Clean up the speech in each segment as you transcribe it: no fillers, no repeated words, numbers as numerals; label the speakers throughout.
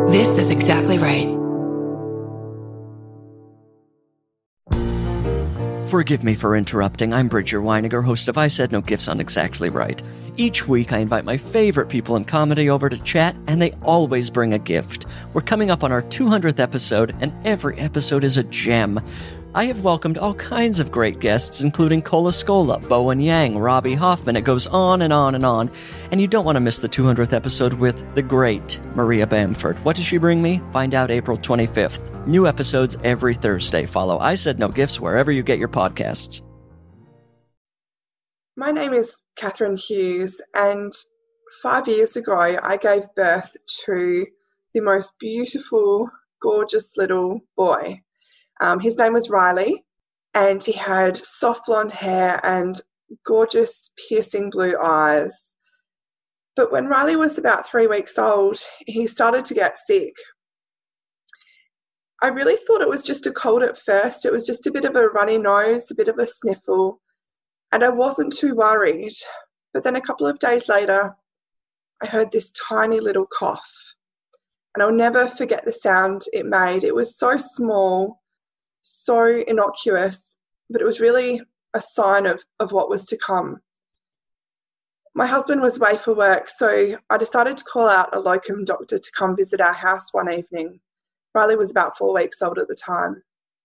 Speaker 1: This is exactly right.
Speaker 2: Forgive me for interrupting. I'm Bridger Weiniger, host of I Said No Gifts on Exactly Right. Each week, I invite my favorite people in comedy over to chat, and they always bring a gift. We're coming up on our 200th episode, and every episode is a gem. I have welcomed all kinds of great guests, including Cola Scola, Bowen Yang, Robbie Hoffman. It goes on and on and on. And you don't want to miss the 200th episode with the great Maria Bamford. What does she bring me? Find out April 25th. New episodes every Thursday. Follow I Said No Gifts wherever you get your podcasts.
Speaker 3: My name is Catherine Hughes, and 5 years ago I gave birth to the most beautiful, gorgeous little boy. His name was Riley, and he had soft blonde hair and gorgeous piercing blue eyes. But when Riley was about 3 weeks old, he started to get sick. I really thought it was just a cold at first. It was just a bit of a runny nose, a bit of a sniffle, and I wasn't too worried. But then a couple of days later, I heard this tiny little cough, and I'll never forget the sound it made. It was so small, so innocuous, but it was really a sign of what was to come. My husband was away for work, so I decided to call out a locum doctor to come visit our house one evening. Riley was about 4 weeks old at the time.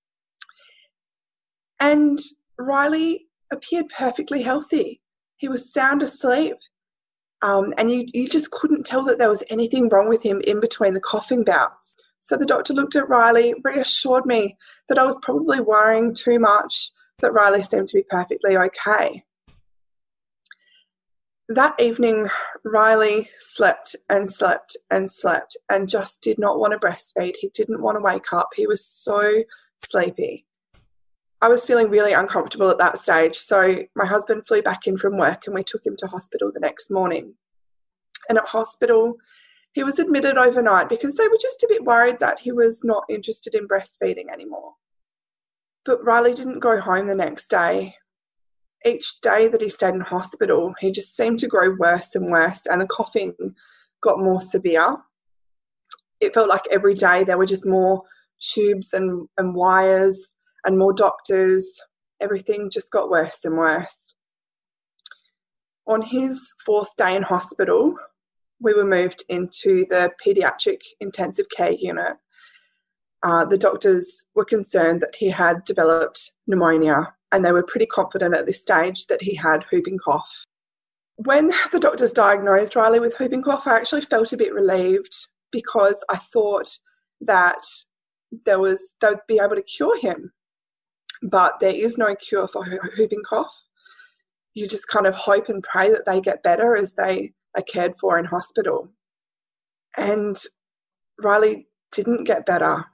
Speaker 3: And Riley appeared perfectly healthy. He was sound asleep. And you just couldn't tell that there was anything wrong with him in between the coughing bouts. So the doctor looked at Riley, reassured me that I was probably worrying too much, that Riley seemed to be perfectly okay. That evening, Riley slept and slept and slept and just did not want to breastfeed. He didn't want to wake up. He was so sleepy. I was feeling really uncomfortable at that stage, so my husband flew back in from work and we took him to hospital the next morning. And at hospital, he was admitted overnight because they were just a bit worried that he was not interested in breastfeeding anymore. But Riley didn't go home the next day. Each day that he stayed in hospital, he just seemed to grow worse and worse, and the coughing got more severe. It felt like every day there were just more tubes and wires and more doctors. Everything just got worse and worse. On his 4th day in hospital, we were moved into the paediatric intensive care unit. The doctors were concerned that he had developed pneumonia, and they were pretty confident at this stage that he had whooping cough. When the doctors diagnosed Riley with whooping cough, I actually felt a bit relieved because I thought that they'd be able to cure him. But there is no cure for whooping cough. You just kind of hope and pray that they get better as they are cared for in hospital. And Riley didn't get better.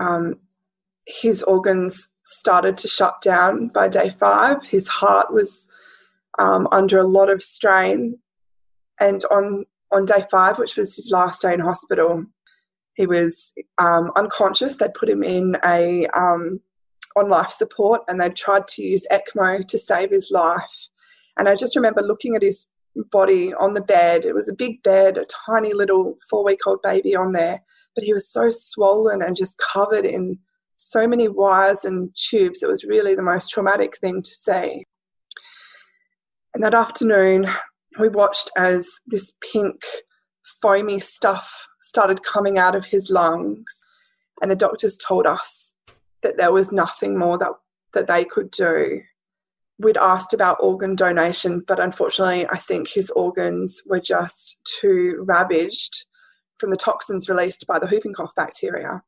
Speaker 3: His organs started to shut down by day 5. His heart was under a lot of strain. And on day 5, which was his last day in hospital, he was unconscious. They'd put him in on life support, and they tried to use ECMO to save his life. And I just remember looking at his body on the bed. It was a big bed, a tiny little 4-week-old baby on there, but he was so swollen and just covered in so many wires and tubes. It was really the most traumatic thing to see. And that afternoon, we watched as this pink, foamy stuff started coming out of his lungs, and the doctors told us that there was nothing more that they could do. We'd asked about organ donation, but unfortunately I think his organs were just too ravaged from the toxins released by the whooping cough bacteria.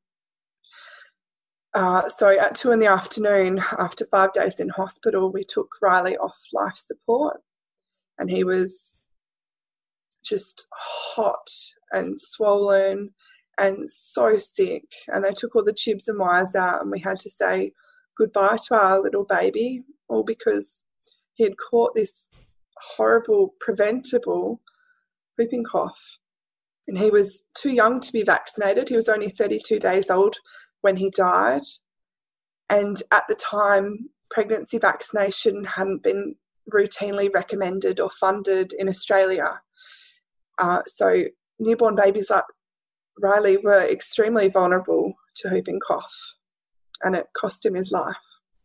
Speaker 3: So at 2 p.m, after 5 days in hospital, we took Riley off life support, and he was just hot and swollen and so sick, and they took all the tubes and wires out, and we had to say goodbye to our little baby, all because he had caught this horrible, preventable whooping cough. And he was too young to be vaccinated. He was only 32 days old when he died. And at the time, pregnancy vaccination hadn't been routinely recommended or funded in Australia. So newborn babies like Riley were extremely vulnerable to whooping cough, and it cost him his life.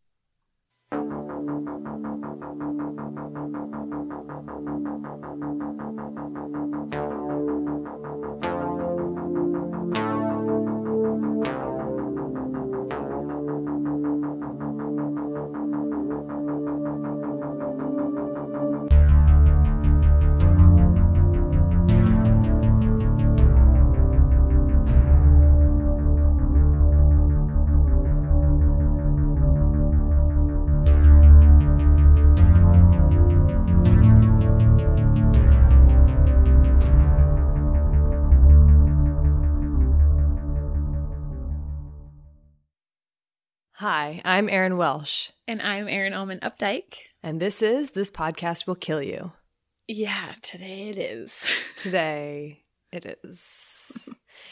Speaker 1: Hi, I'm Erin Welsh.
Speaker 4: And I'm Erin Allman Updike.
Speaker 1: And this podcast will kill you.
Speaker 4: Yeah, today it is.
Speaker 1: Today it is.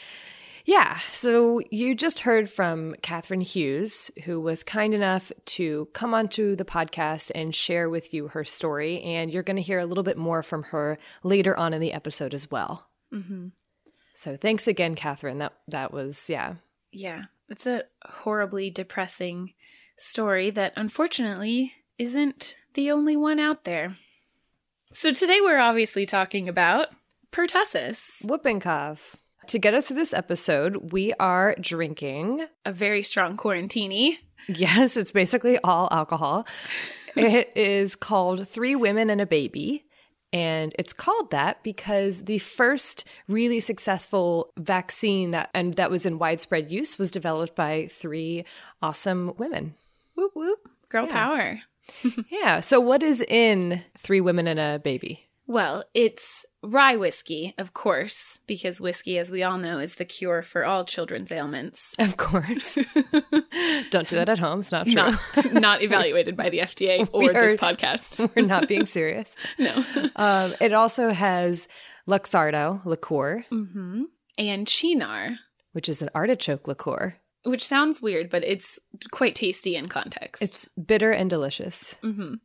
Speaker 1: Yeah, so you just heard from Catherine Hughes, who was kind enough to come onto the podcast and share with you her story. And you're going to hear a little bit more from her later on in the episode as well.
Speaker 4: Mm-hmm.
Speaker 1: So thanks again, Catherine. That was, yeah.
Speaker 4: Yeah, it's a horribly depressing story that unfortunately isn't the only one out there. So today we're obviously talking about pertussis.
Speaker 1: Whooping cough. To get us to this episode, we are drinking
Speaker 4: A very strong quarantini.
Speaker 1: Yes, it's basically all alcohol. It is called 3 Women and a Baby. And it's called that because the first really successful vaccine that was in widespread use was developed by 3 awesome women.
Speaker 4: Whoop, whoop. Girl power.
Speaker 1: Yeah. So what is in 3 Women and a Baby?
Speaker 4: Well, it's rye whiskey, of course, because whiskey, as we all know, is the cure for all children's ailments.
Speaker 1: Of course. Don't do that at home. It's not true.
Speaker 4: Not evaluated by the FDA or this podcast.
Speaker 1: We're not being serious.
Speaker 4: No.
Speaker 1: It also has Luxardo liqueur.
Speaker 4: Mm-hmm. And Cynar.
Speaker 1: Which is an artichoke liqueur.
Speaker 4: Which sounds weird, but it's quite tasty in context.
Speaker 1: It's bitter and delicious.
Speaker 4: Mm-hmm.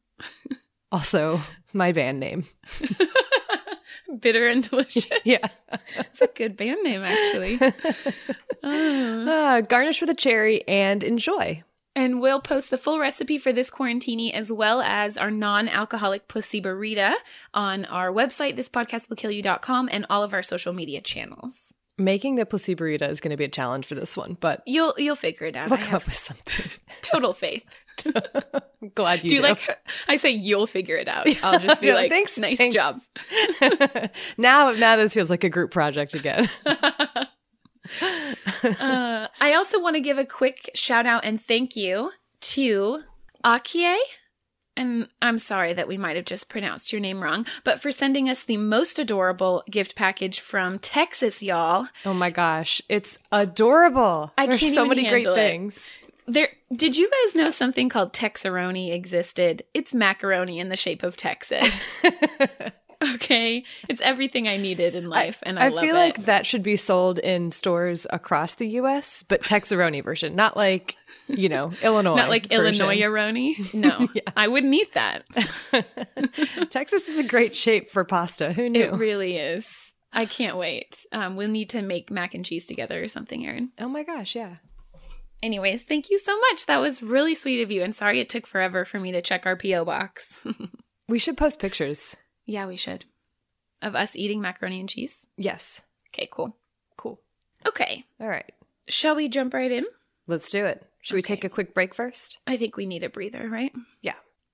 Speaker 1: Also, my band name.
Speaker 4: Bitter and delicious.
Speaker 1: Yeah.
Speaker 4: It's a good band name, actually.
Speaker 1: Garnish with a cherry and enjoy.
Speaker 4: And we'll post the full recipe for this quarantini as well as our non-alcoholic Placebo-Rita on our website, thispodcastwillkillyou.com, and all of our social media channels.
Speaker 1: Making the Placebo-Rita is going to be a challenge for this one, but
Speaker 4: you'll figure it out.
Speaker 1: We'll come up with something.
Speaker 4: Total faith.
Speaker 1: I'm glad you do.
Speaker 4: Like, I say you'll figure it out. I'll just be like,
Speaker 1: thanks,
Speaker 4: nice
Speaker 1: thanks.
Speaker 4: job.
Speaker 1: Now this feels like a group project again.
Speaker 4: I also want to give a quick shout out and thank you to Akie. And I'm sorry that we might have just pronounced your name wrong, but for sending us the most adorable gift package from Texas, y'all.
Speaker 1: Oh my gosh, it's adorable. There's so many great things.
Speaker 4: Did you guys know something called Texaroni existed? It's macaroni in the shape of Texas. Okay, it's everything I needed in life, and I love it.
Speaker 1: I feel like that should be sold in stores across the U.S., but Texaroni version, not like, Illinois.
Speaker 4: Not like Illinois-aroni? No, yeah. I wouldn't eat that.
Speaker 1: Texas is a great shape for pasta. Who knew?
Speaker 4: It really is. I can't wait. We'll need to make mac and cheese together or something, Erin.
Speaker 1: Oh my gosh, yeah.
Speaker 4: Anyways, thank you so much. That was really sweet of you, and sorry it took forever for me to check our P.O. box.
Speaker 1: We should post pictures.
Speaker 4: Yeah, we should. Of us eating macaroni and cheese?
Speaker 1: Yes.
Speaker 4: Okay, cool.
Speaker 1: Cool.
Speaker 4: Okay.
Speaker 1: All right.
Speaker 4: Shall we jump right in?
Speaker 1: Let's do it. Should we take a quick break first?
Speaker 4: I think we need a breather, right?
Speaker 1: Yeah.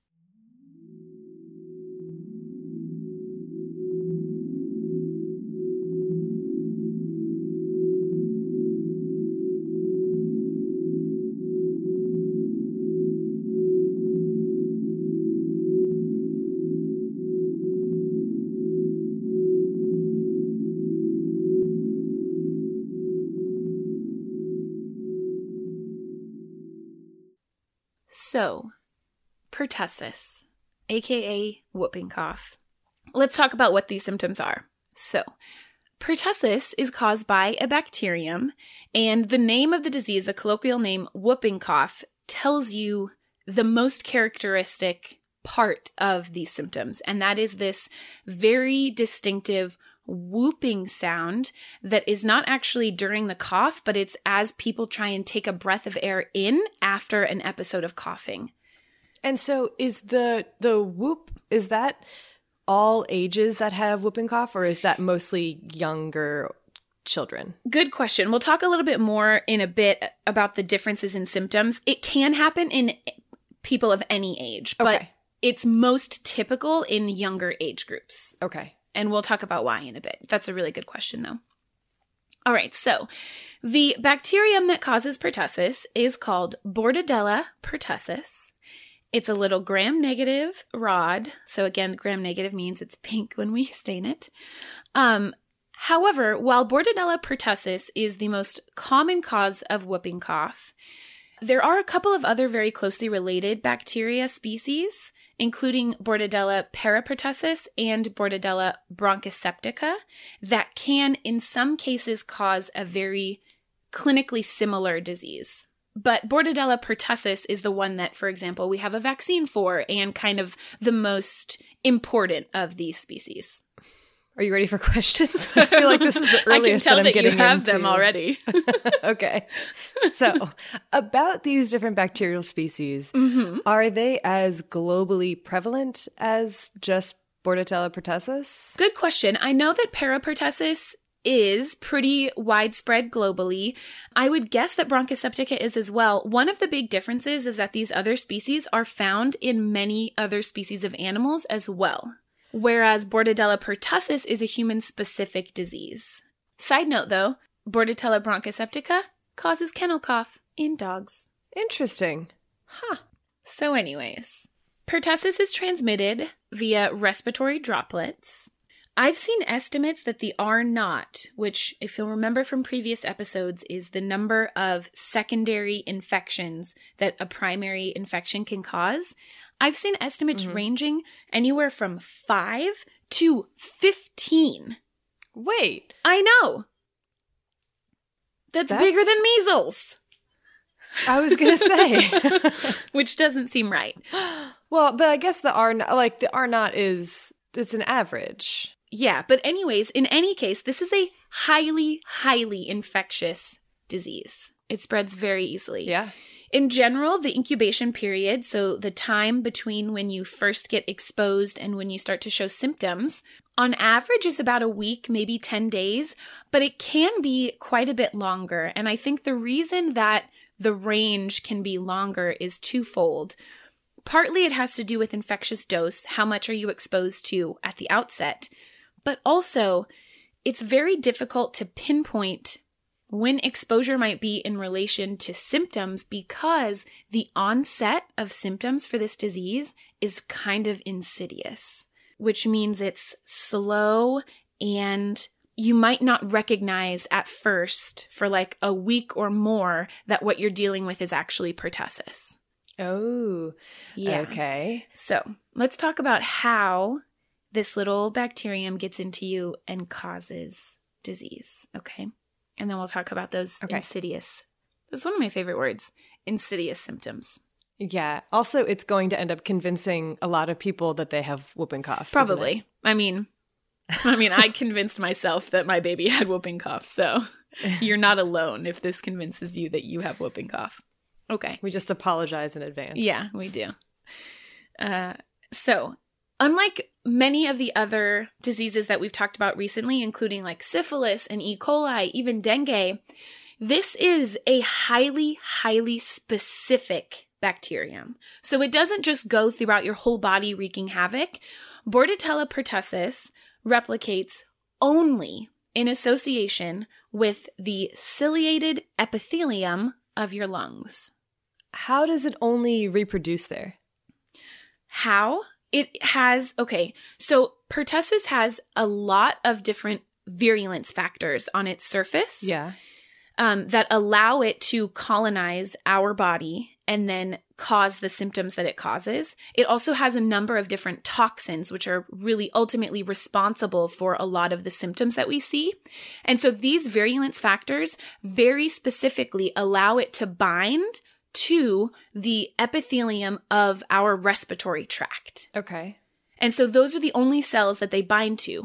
Speaker 4: So, pertussis, aka whooping cough. Let's talk about what these symptoms are. So, pertussis is caused by a bacterium, and the name of the disease, the colloquial name whooping cough, tells you the most characteristic part of these symptoms, and that is this very distinctive whooping sound that is not actually during the cough, but it's as people try and take a breath of air in after an episode of coughing.
Speaker 1: And so is the whoop, is that all ages that have whooping cough, or is that mostly younger children?
Speaker 4: Good question. We'll talk a little bit more in a bit about the differences in symptoms. It can happen in people of any age, but it's most typical in younger age groups.
Speaker 1: Okay.
Speaker 4: And we'll talk about why in a bit. That's a really good question, though. All right, so the bacterium that causes pertussis is called Bordetella pertussis. It's a little gram-negative rod. So again, gram-negative means it's pink when we stain it. However, while Bordetella pertussis is the most common cause of whooping cough, there are a couple of other very closely related bacteria species, including Bordetella parapertussis and Bordetella bronchoseptica, that can, in some cases, cause a very clinically similar disease. But Bordetella pertussis is the one that, for example, we have a vaccine for and kind of the most important of these species.
Speaker 1: Are you ready for questions? I feel like this is the earliest that I'm getting into.
Speaker 4: I can tell that you have them already.
Speaker 1: Okay. So, about these different bacterial species, are they as globally prevalent as just Bordetella pertussis?
Speaker 4: Good question. I know that parapertussis is pretty widespread globally. I would guess that bronchoseptica is as well. One of the big differences is that these other species are found in many other species of animals as well, whereas Bordetella pertussis is a human-specific disease. Side note, though, Bordetella bronchoseptica causes kennel cough in dogs.
Speaker 1: Interesting. Huh.
Speaker 4: So anyways, pertussis is transmitted via respiratory droplets. I've seen estimates that the R0, which, if you'll remember from previous episodes, is the number of secondary infections that a primary infection can cause. I've seen estimates ranging anywhere from 5 to 15.
Speaker 1: Wait.
Speaker 4: I know. That's bigger than measles.
Speaker 1: I was going to say.
Speaker 4: Which doesn't seem right.
Speaker 1: Well, but I guess the R0 is, it's an average.
Speaker 4: Yeah, but anyways, in any case, this is a highly, highly infectious disease. It spreads very easily.
Speaker 1: Yeah.
Speaker 4: In general, the incubation period, so the time between when you first get exposed and when you start to show symptoms, on average is about a week, maybe 10 days, but it can be quite a bit longer. And I think the reason that the range can be longer is twofold. Partly it has to do with infectious dose, how much are you exposed to at the outset, but also it's very difficult to pinpoint when exposure might be in relation to symptoms because the onset of symptoms for this disease is kind of insidious, which means it's slow and you might not recognize at first for like a week or more that what you're dealing with is actually pertussis.
Speaker 1: Oh,
Speaker 4: yeah.
Speaker 1: Okay.
Speaker 4: So let's talk about how this little bacterium gets into you and causes disease, okay? And then we'll talk about those insidious, that's one of my favorite words, insidious symptoms.
Speaker 1: Yeah. Also, it's going to end up convincing a lot of people that they have whooping cough.
Speaker 4: Probably. I mean, I convinced myself that my baby had whooping cough, so you're not alone if this convinces you that you have whooping cough. Okay.
Speaker 1: We just apologize in advance.
Speaker 4: Yeah, we do. So, unlike many of the other diseases that we've talked about recently, including like syphilis and E. coli, even dengue, this is a highly, highly specific bacterium. So it doesn't just go throughout your whole body wreaking havoc. Bordetella pertussis replicates only in association with the ciliated epithelium of your lungs.
Speaker 1: How does it only reproduce there?
Speaker 4: How? It has, so pertussis has a lot of different virulence factors on its surface that allow it to colonize our body and then cause the symptoms that it causes. It also has a number of different toxins, which are really ultimately responsible for a lot of the symptoms that we see. And so these virulence factors very specifically allow it to bind to the epithelium of our respiratory tract.
Speaker 1: Okay.
Speaker 4: And so those are the only cells that they bind to.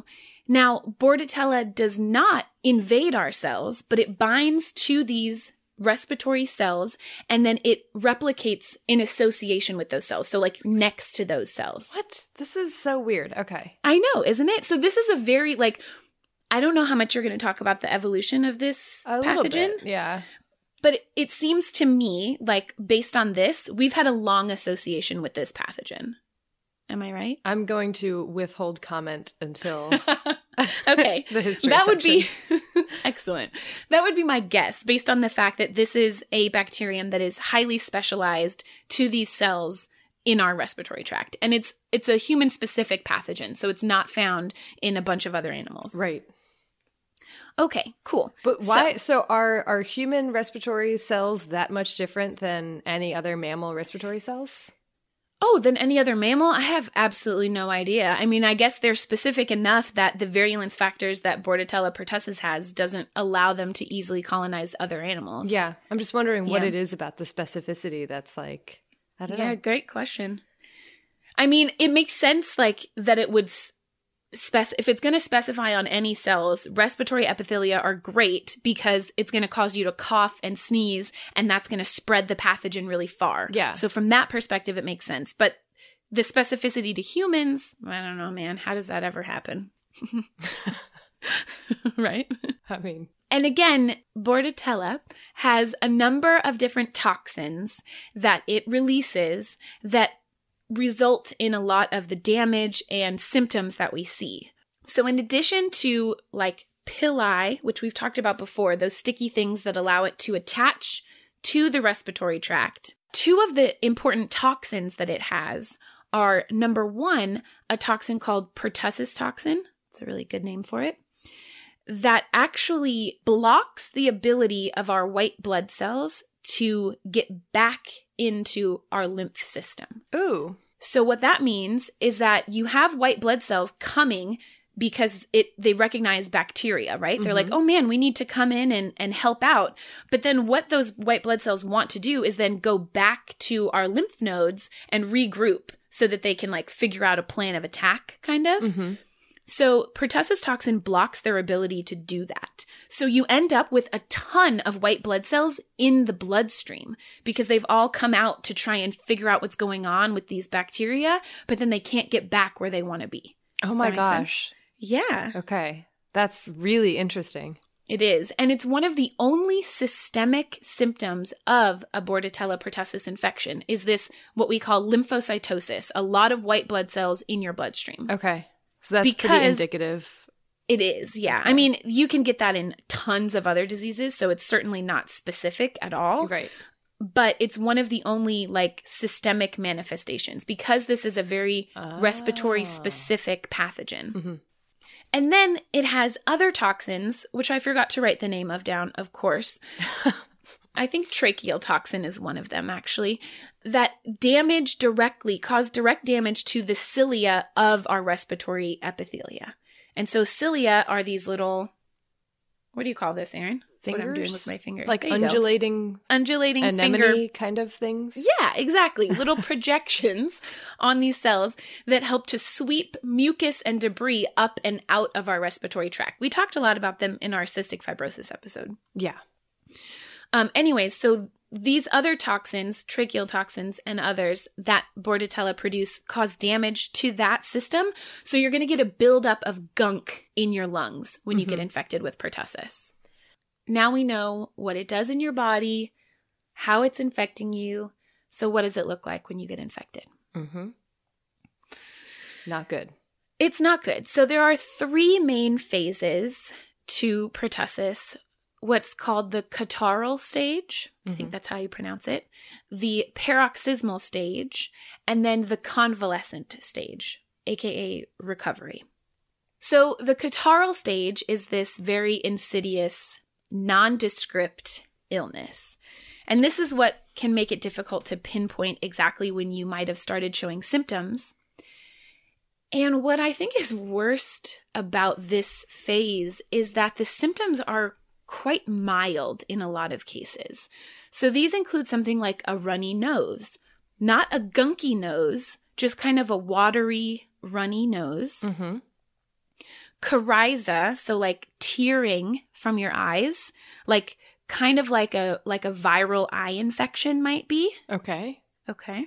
Speaker 4: Now, Bordetella does not invade our cells, but it binds to these respiratory cells, and then it replicates in association with those cells. So like next to those cells.
Speaker 1: What? This is so weird. Okay.
Speaker 4: I know, isn't it? So this is a very like, I don't know how much you're going to talk about the evolution of this
Speaker 1: A
Speaker 4: pathogen.
Speaker 1: little bit, yeah.
Speaker 4: But it seems to me like based on this, we've had a long association with this pathogen. Am I right?
Speaker 1: I'm going to withhold comment until
Speaker 4: Okay.
Speaker 1: the history
Speaker 4: That would
Speaker 1: section.
Speaker 4: be excellent. That would be my guess based on the fact that this is a bacterium that is highly specialized to these cells in our respiratory tract. And it's a human specific pathogen, so it's not found in a bunch of other animals.
Speaker 1: Right.
Speaker 4: Okay, cool.
Speaker 1: But why? So are human respiratory cells that much different than any other mammal respiratory cells?
Speaker 4: Oh, than any other mammal? I have absolutely no idea. I mean, I guess they're specific enough that the virulence factors that Bordetella pertussis has doesn't allow them to easily colonize other animals.
Speaker 1: Yeah. I'm just wondering what
Speaker 4: Yeah.
Speaker 1: it is about the specificity that's like, I don't
Speaker 4: Yeah,
Speaker 1: know.
Speaker 4: great question. I mean, it makes sense like that it would if it's going to specify on any cells, respiratory epithelia are great because it's going to cause you to cough and sneeze, and that's going to spread the pathogen really far.
Speaker 1: Yeah.
Speaker 4: So from that perspective, it makes sense. But the specificity to humans, I don't know, man. How does that ever happen? Right?
Speaker 1: I mean,
Speaker 4: And again, Bordetella has a number of different toxins that it releases that result in a lot of the damage and symptoms that we see. So in addition to like pili, which we've talked about before, those sticky things that allow it to attach to the respiratory tract, two of the important toxins that it has are, number one, a toxin called pertussis toxin. It's a really good name for it. That actually blocks the ability of our white blood cells to get back into our lymph system.
Speaker 1: ooh.
Speaker 4: So what that means is that you have white blood cells coming because they recognize bacteria, right? They're like, oh man, we need to come in and help out. But then what those white blood cells want to do is then go back to our lymph nodes and regroup so that they can like figure out a plan of attack, kind of.
Speaker 1: Mm-hmm.
Speaker 4: So pertussis toxin blocks their ability to do that. So you end up with a ton of white blood cells in the bloodstream because they've all come out to try and figure out what's going on with these bacteria, but then they can't get back where they want to be.
Speaker 1: Oh
Speaker 4: Does
Speaker 1: my
Speaker 4: that make sense?
Speaker 1: gosh.
Speaker 4: Yeah,
Speaker 1: Okay. That's really interesting.
Speaker 4: it is. And it's one of the only systemic symptoms of a Bordetella pertussis infection is this, what we call lymphocytosis, a lot of white blood cells in your bloodstream.
Speaker 1: Okay. So that's pretty
Speaker 4: Because-
Speaker 1: indicative.
Speaker 4: It is, yeah. I mean, you can get that in tons of other diseases, so it's certainly not specific at all.
Speaker 1: Right.
Speaker 4: But it's one of the only like systemic manifestations because this is a very respiratory specific pathogen.
Speaker 1: Mm-hmm.
Speaker 4: And then it has other toxins, which I forgot to write the name of down, of course. I think tracheal toxin is one of them, actually, that cause direct damage to the cilia of our respiratory epithelia. And so cilia are these little, what do you call this, Erin?
Speaker 1: Fingers?
Speaker 4: What I'm doing with my fingers.
Speaker 1: Like
Speaker 4: There you go.
Speaker 1: undulating
Speaker 4: Anemone
Speaker 1: finger kind of things.
Speaker 4: Yeah, exactly. Little projections on these cells that help to sweep mucus and debris up and out of our respiratory tract. We talked a lot about them in our cystic fibrosis episode.
Speaker 1: Yeah.
Speaker 4: Anyways, so these other toxins, tracheal toxins and others that Bordetella produce cause damage to that system. So you're going to get a buildup of gunk in your lungs when you get infected with pertussis. Now we know what it does in your body, how it's infecting you. So what does it look like when you get infected?
Speaker 1: Mm-hmm. Not good.
Speaker 4: It's not good. So there are three main phases to pertussis. What's called the catarrhal stage, I think that's how you pronounce it, the paroxysmal stage, and then the convalescent stage, aka recovery. So the catarrhal stage is this very insidious, nondescript illness. And this is what can make it difficult to pinpoint exactly when you might have started showing symptoms. And what I think is worst about this phase is that the symptoms are quite mild in a lot of cases. So these include something like a runny nose, not a gunky nose, just kind of a watery, runny nose.
Speaker 1: Mm-hmm.
Speaker 4: Coryza, so like tearing from your eyes, like kind of like a viral eye infection might be.
Speaker 1: Okay.
Speaker 4: Okay.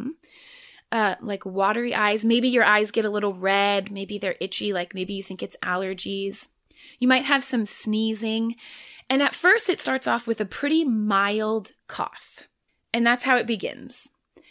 Speaker 4: Like watery eyes. Maybe your eyes get a little red. Maybe they're itchy. Like maybe you think it's allergies. You might have some sneezing. And at first it starts off with a pretty mild cough. And that's how it begins.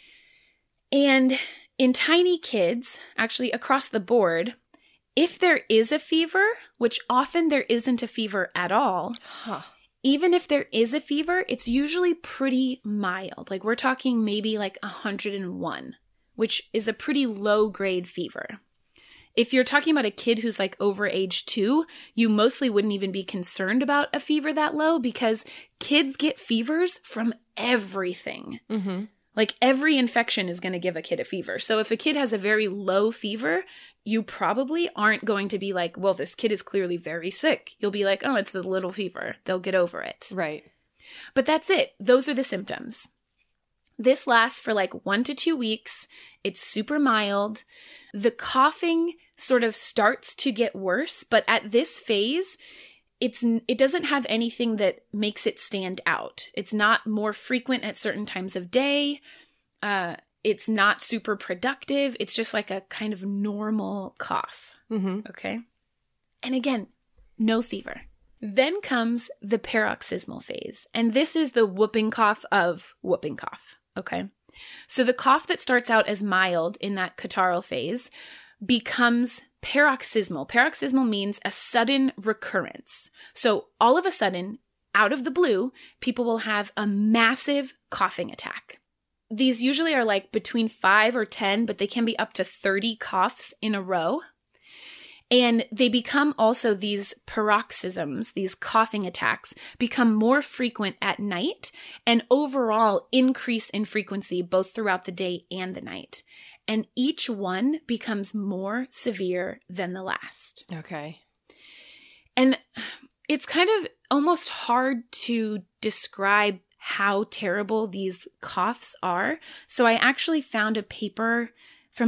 Speaker 4: And in tiny kids, actually across the board, if there is a fever, which often there isn't a fever at all, even if there is a fever, it's usually pretty mild. Like we're talking maybe like 101, which is a pretty low grade fever. If you're talking about a kid who's like over age 2, you mostly wouldn't even be concerned about a fever that low because kids get fevers from everything. Mm-hmm. Like every infection is going to give a kid a fever. So if a kid has a very low fever, you probably aren't going to be like, well, this kid is clearly very sick. You'll be like, oh, it's a little fever. They'll get over it.
Speaker 1: Right.
Speaker 4: But that's it. Those are the symptoms. This lasts for like 1 to 2 weeks. It's super mild. The coughing sort of starts to get worse, but at this phase, it doesn't have anything that makes it stand out. It's not more frequent at certain times of day. It's not super productive. It's just like a kind of normal cough. Mm-hmm. Okay. And again, no fever. Then comes the paroxysmal phase. And this is the whooping cough of whooping cough. Okay. So the cough that starts out as mild in that catarrhal phase becomes paroxysmal. Paroxysmal means a sudden recurrence. So all of a sudden, out of the blue, people will have a massive coughing attack. These usually are like between 5 or 10, but they can be up to 30 coughs in a row. And they become also these paroxysms, these coughing attacks, become more frequent at night and overall increase in frequency both throughout the day and the night. And each one becomes more severe than the last.
Speaker 1: Okay.
Speaker 4: And it's kind of almost hard to describe how terrible these coughs are. So I actually found a paper from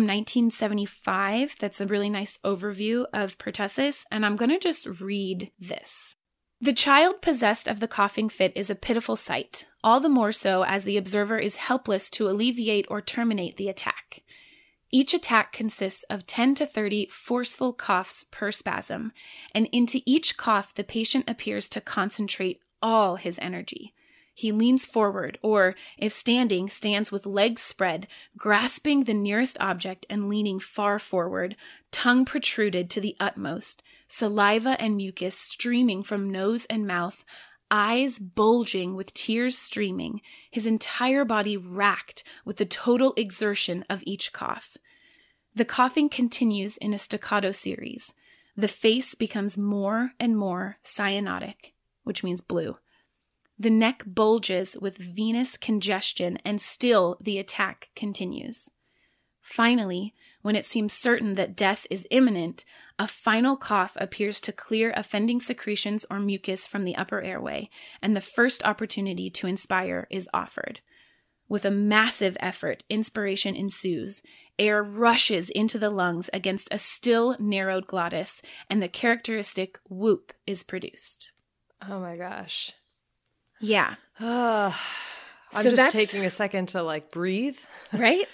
Speaker 4: 1975 that's a really nice overview of pertussis, and I'm going to just read this. The child possessed of the coughing fit is a pitiful sight, all the more so as the observer is helpless to alleviate or terminate the attack. Each attack consists of 10 to 30 forceful coughs per spasm, and into each cough the patient appears to concentrate all his energy. He leans forward, or, if standing, stands with legs spread, grasping the nearest object and leaning far forward, tongue protruded to the utmost, saliva and mucus streaming from nose and mouth, eyes bulging with tears streaming, his entire body racked with the total exertion of each cough. The coughing continues in a staccato series. The face becomes more and more cyanotic, which means blue. The neck bulges with venous congestion, and still the attack continues. Finally, when it seems certain that death is imminent, a final cough appears to clear offending secretions or mucus from the upper airway, and the first opportunity to inspire is offered. With a massive effort, inspiration ensues. Air rushes into the lungs against a still narrowed glottis, and the characteristic whoop is produced.
Speaker 1: Oh my gosh.
Speaker 4: Yeah.
Speaker 1: I'm
Speaker 4: So
Speaker 1: just taking a second to like breathe.
Speaker 4: Right?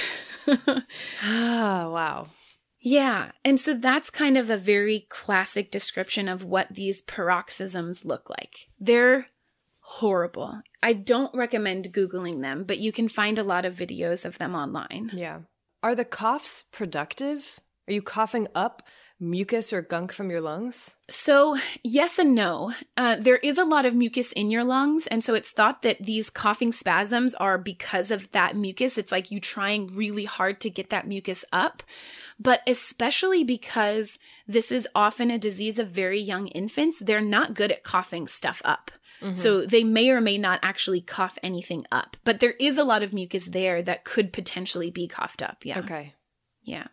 Speaker 1: Wow.
Speaker 4: Yeah. And so that's kind of a very classic description of what these paroxysms look like. They're horrible. I don't recommend Googling them, but you can find a lot of videos of them online.
Speaker 1: Yeah. Are the coughs productive? Are you coughing up mucus or gunk from your lungs?
Speaker 4: So yes and no. There is a lot of mucus in your lungs, and so it's thought that these coughing spasms are because of that mucus. It's like you trying really hard to get that mucus up, but especially because this is often a disease of very young infants, they're not good at coughing stuff up. Mm-hmm. So they may or may not actually cough anything up, but there is a lot of mucus there that could potentially be coughed up. Yeah.
Speaker 1: Okay.
Speaker 4: Yeah.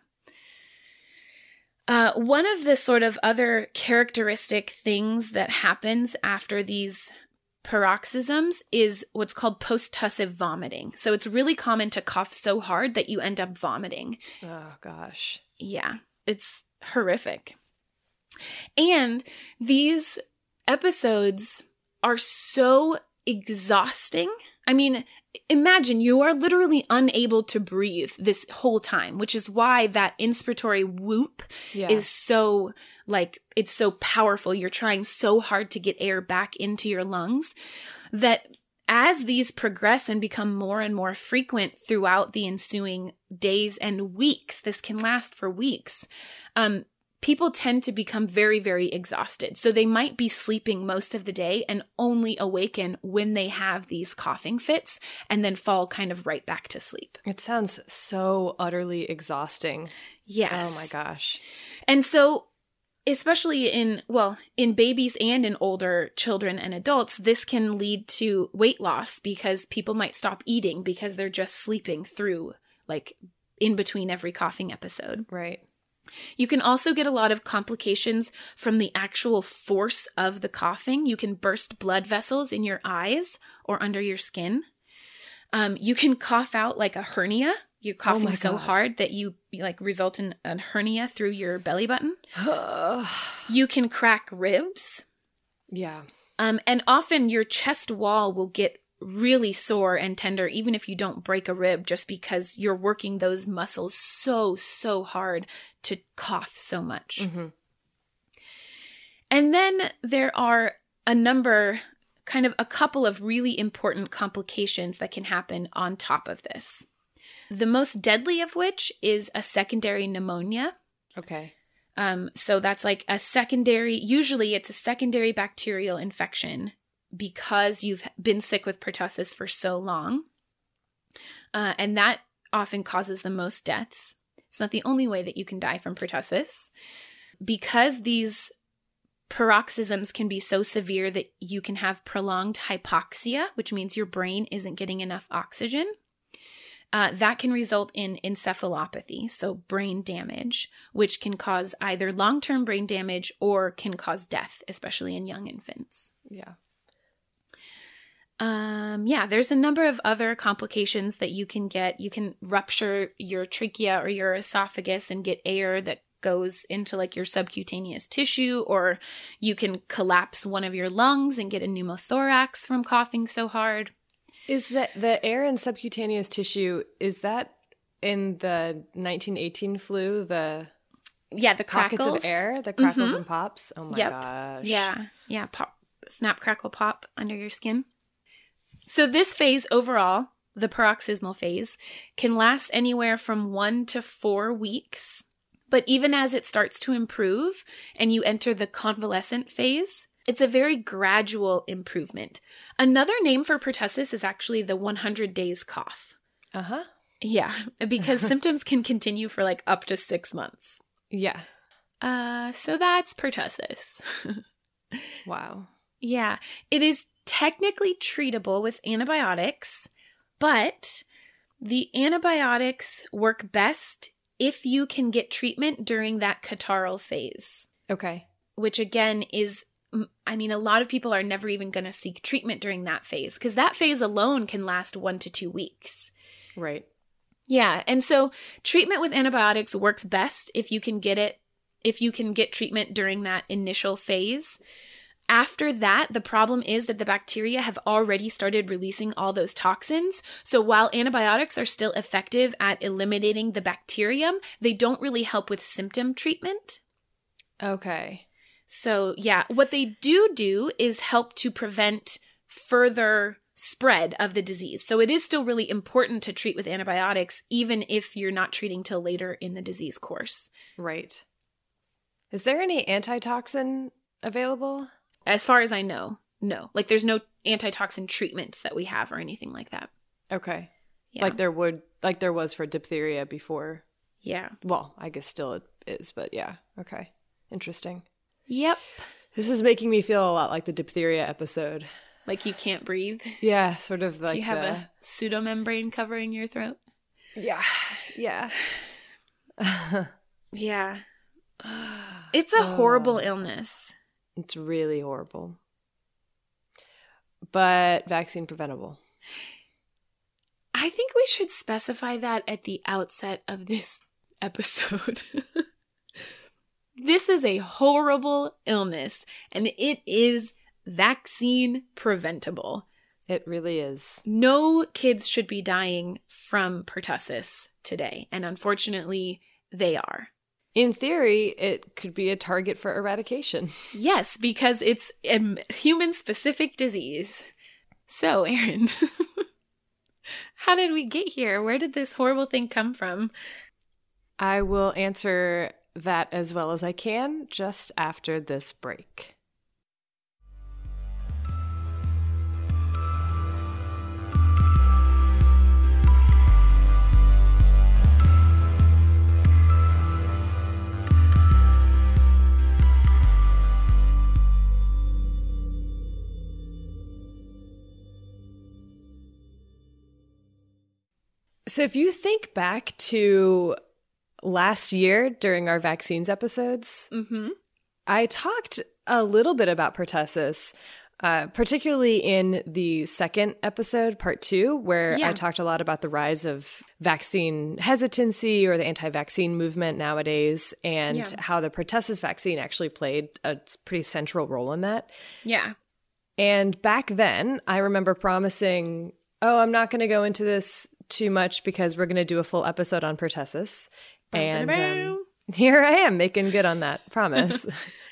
Speaker 4: One of the sort of other characteristic things that happens after these paroxysms is what's called post-tussive vomiting. So it's really common to cough so hard that you end up vomiting.
Speaker 1: Oh, gosh.
Speaker 4: Yeah, it's horrific. And these episodes are so exhausting. I mean, imagine you are literally unable to breathe this whole time, which is why that inspiratory whoop is so, like, it's so powerful. You're trying so hard to get air back into your lungs that as these progress and become more and more frequent throughout the ensuing days and weeks, this can last for weeks, people tend to become very, very exhausted. So they might be sleeping most of the day and only awaken when they have these coughing fits and then fall kind of right back to sleep.
Speaker 1: It sounds so utterly exhausting.
Speaker 4: Yes.
Speaker 1: Oh my gosh.
Speaker 4: And so especially in babies and in older children and adults, this can lead to weight loss because people might stop eating because they're just sleeping through, like, in between every coughing episode.
Speaker 1: Right.
Speaker 4: You can also get a lot of complications from the actual force of the coughing. You can burst blood vessels in your eyes or under your skin. You can cough out like a hernia. You're coughing so hard that you like result in a hernia through your belly button. You can crack ribs.
Speaker 1: Yeah.
Speaker 4: And often your chest wall will get really sore and tender, even if you don't break a rib, just because you're working those muscles so hard to cough so much. Mm-hmm. And then there are a couple of really important complications that can happen on top of this. The most deadly of which is a secondary pneumonia.
Speaker 1: Okay.
Speaker 4: So that's like usually it's a secondary bacterial infection because you've been sick with pertussis for so long. And that often causes the most deaths. It's not the only way that you can die from pertussis. Because these paroxysms can be so severe that you can have prolonged hypoxia, which means your brain isn't getting enough oxygen. That can result in encephalopathy, so brain damage, which can cause either long-term brain damage or can cause death, especially in young infants.
Speaker 1: Yeah.
Speaker 4: There's a number of other complications that you can get. You can rupture your trachea or your esophagus and get air that goes into like your subcutaneous tissue, or you can collapse one of your lungs and get a pneumothorax from coughing so hard.
Speaker 1: Is that the air in subcutaneous tissue, is that in the 1918 flu, the
Speaker 4: crackles
Speaker 1: pockets of air, the crackles and pops? Oh my gosh.
Speaker 4: Yeah, pop, snap, crackle, pop under your skin. So this phase overall, the paroxysmal phase, can last anywhere from 1 to 4 weeks. But even as it starts to improve and you enter the convalescent phase, it's a very gradual improvement. Another name for pertussis is actually the 100 days cough.
Speaker 1: Uh-huh.
Speaker 4: Yeah, because symptoms can continue for like up to 6 months.
Speaker 1: Yeah.
Speaker 4: So that's pertussis.
Speaker 1: Wow.
Speaker 4: Yeah. It is technically treatable with antibiotics, but the antibiotics work best if you can get treatment during that catarrhal phase.
Speaker 1: Okay.
Speaker 4: Which again is, I mean, a lot of people are never even going to seek treatment during that phase because that phase alone can last 1 to 2 weeks.
Speaker 1: Right.
Speaker 4: Yeah. And so treatment with antibiotics works best if you can get treatment during that initial phase. After that, the problem is that the bacteria have already started releasing all those toxins. So while antibiotics are still effective at eliminating the bacterium, they don't really help with symptom treatment.
Speaker 1: Okay.
Speaker 4: So yeah, what they do is help to prevent further spread of the disease. So it is still really important to treat with antibiotics, even if you're not treating till later in the disease course.
Speaker 1: Right. Is there any antitoxin available?
Speaker 4: As far as I know, no. Like there's no antitoxin treatments that we have or anything like that.
Speaker 1: Okay.
Speaker 4: Yeah.
Speaker 1: Like there was for diphtheria before.
Speaker 4: Yeah.
Speaker 1: Well, I guess still it is, but yeah. Okay. Interesting.
Speaker 4: Yep.
Speaker 1: This is making me feel a lot like the diphtheria episode.
Speaker 4: Like you can't breathe?
Speaker 1: Yeah, sort of like
Speaker 4: you have a pseudomembrane covering your throat?
Speaker 1: Yeah. Yeah.
Speaker 4: Yeah. It's a horrible illness.
Speaker 1: It's really horrible. But vaccine preventable.
Speaker 4: I think we should specify that at the outset of this episode. This is a horrible illness, and it is vaccine preventable.
Speaker 1: It really is.
Speaker 4: No kids should be dying from pertussis today, and unfortunately, they are.
Speaker 1: In theory, it could be a target for eradication.
Speaker 4: Yes, because it's a human-specific disease. So, Erin, how did we get here? Where did this horrible thing come from?
Speaker 1: I will answer that as well as I can just after this break. So if you think back to last year during our vaccines episodes, I talked a little bit about pertussis, particularly in the second episode, part 2, where I talked a lot about the rise of vaccine hesitancy or the anti-vaccine movement nowadays, and how the pertussis vaccine actually played a pretty central role in that.
Speaker 4: Yeah.
Speaker 1: And back then, I remember promising, I'm not going to go into this too much because we're going to do a full episode on pertussis. And here I am making good on that promise.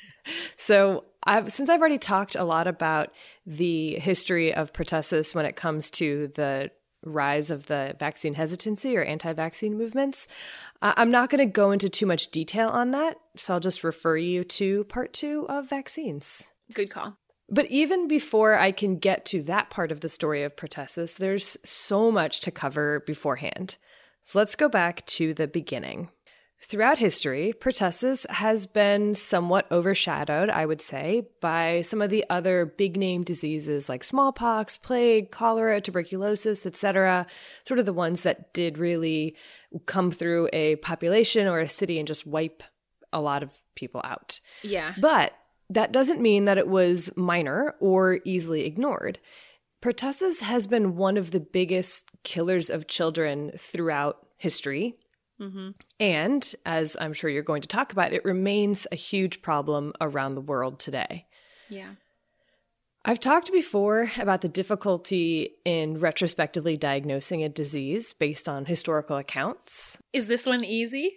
Speaker 1: So since I've already talked a lot about the history of pertussis when it comes to the rise of the vaccine hesitancy or anti-vaccine movements, I'm not going to go into too much detail on that. So I'll just refer you to part 2 of vaccines.
Speaker 4: Good call.
Speaker 1: But even before I can get to that part of the story of pertussis, there's so much to cover beforehand. So let's go back to the beginning. Throughout history, pertussis has been somewhat overshadowed, I would say, by some of the other big-name diseases like smallpox, plague, cholera, tuberculosis, etc., sort of the ones that did really come through a population or a city and just wipe a lot of people out.
Speaker 4: Yeah.
Speaker 1: But that doesn't mean that it was minor or easily ignored. Pertussis has been one of the biggest killers of children throughout history. And, as I'm sure you're going to talk about, it remains a huge problem around the world today.
Speaker 4: Yeah.
Speaker 1: I've talked before about the difficulty in retrospectively diagnosing a disease based on historical accounts.
Speaker 4: Is this one easy?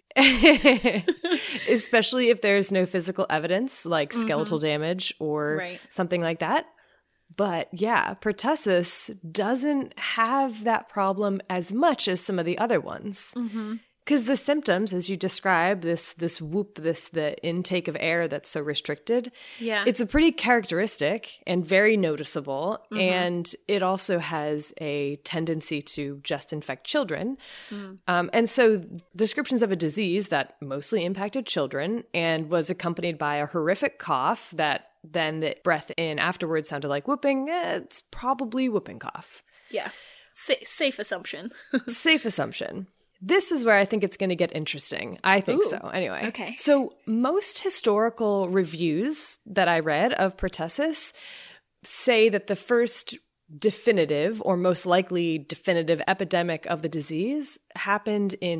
Speaker 1: Especially if there's no physical evidence like skeletal damage or something like that. But yeah, pertussis doesn't have that problem as much as some of the other ones. Because the symptoms, as you describe, this whoop, the intake of air that's so restricted, it's a pretty characteristic and very noticeable. And it also has a tendency to just infect children. And so descriptions of a disease that mostly impacted children and was accompanied by a horrific cough that then the breath in afterwards sounded like whooping, it's probably whooping cough.
Speaker 4: Yeah. Safe assumption.
Speaker 1: Safe assumption. This is where I think it's going to get interesting. I think so, anyway.
Speaker 4: Okay.
Speaker 1: So most historical reviews that I read of pertussis say that the first definitive or most likely definitive epidemic of the disease happened in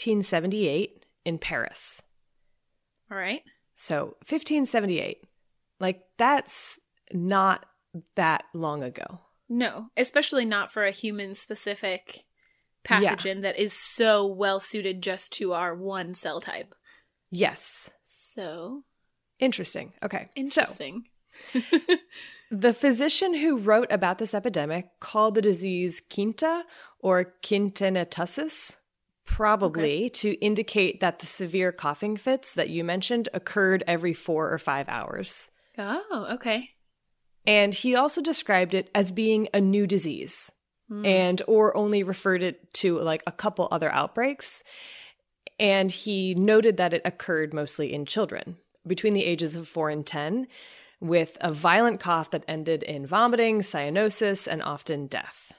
Speaker 1: 1578 in Paris.
Speaker 4: All right.
Speaker 1: So 1578. Like, that's not that long ago.
Speaker 4: No, especially not for a human-specific pathogen that is so well suited just to our one cell type.
Speaker 1: Yes.
Speaker 4: So
Speaker 1: interesting. Okay.
Speaker 4: Interesting.
Speaker 1: So, the physician who wrote about this epidemic called the disease quinta or quintinetussis, probably to indicate that the severe coughing fits that you mentioned occurred every 4 or 5 hours.
Speaker 4: Oh, okay.
Speaker 1: And he also described it as being a new disease. And or only referred it to like a couple other outbreaks. And he noted that it occurred mostly in children between the ages of 4 and 10, with a violent cough that ended in vomiting, cyanosis, and often death.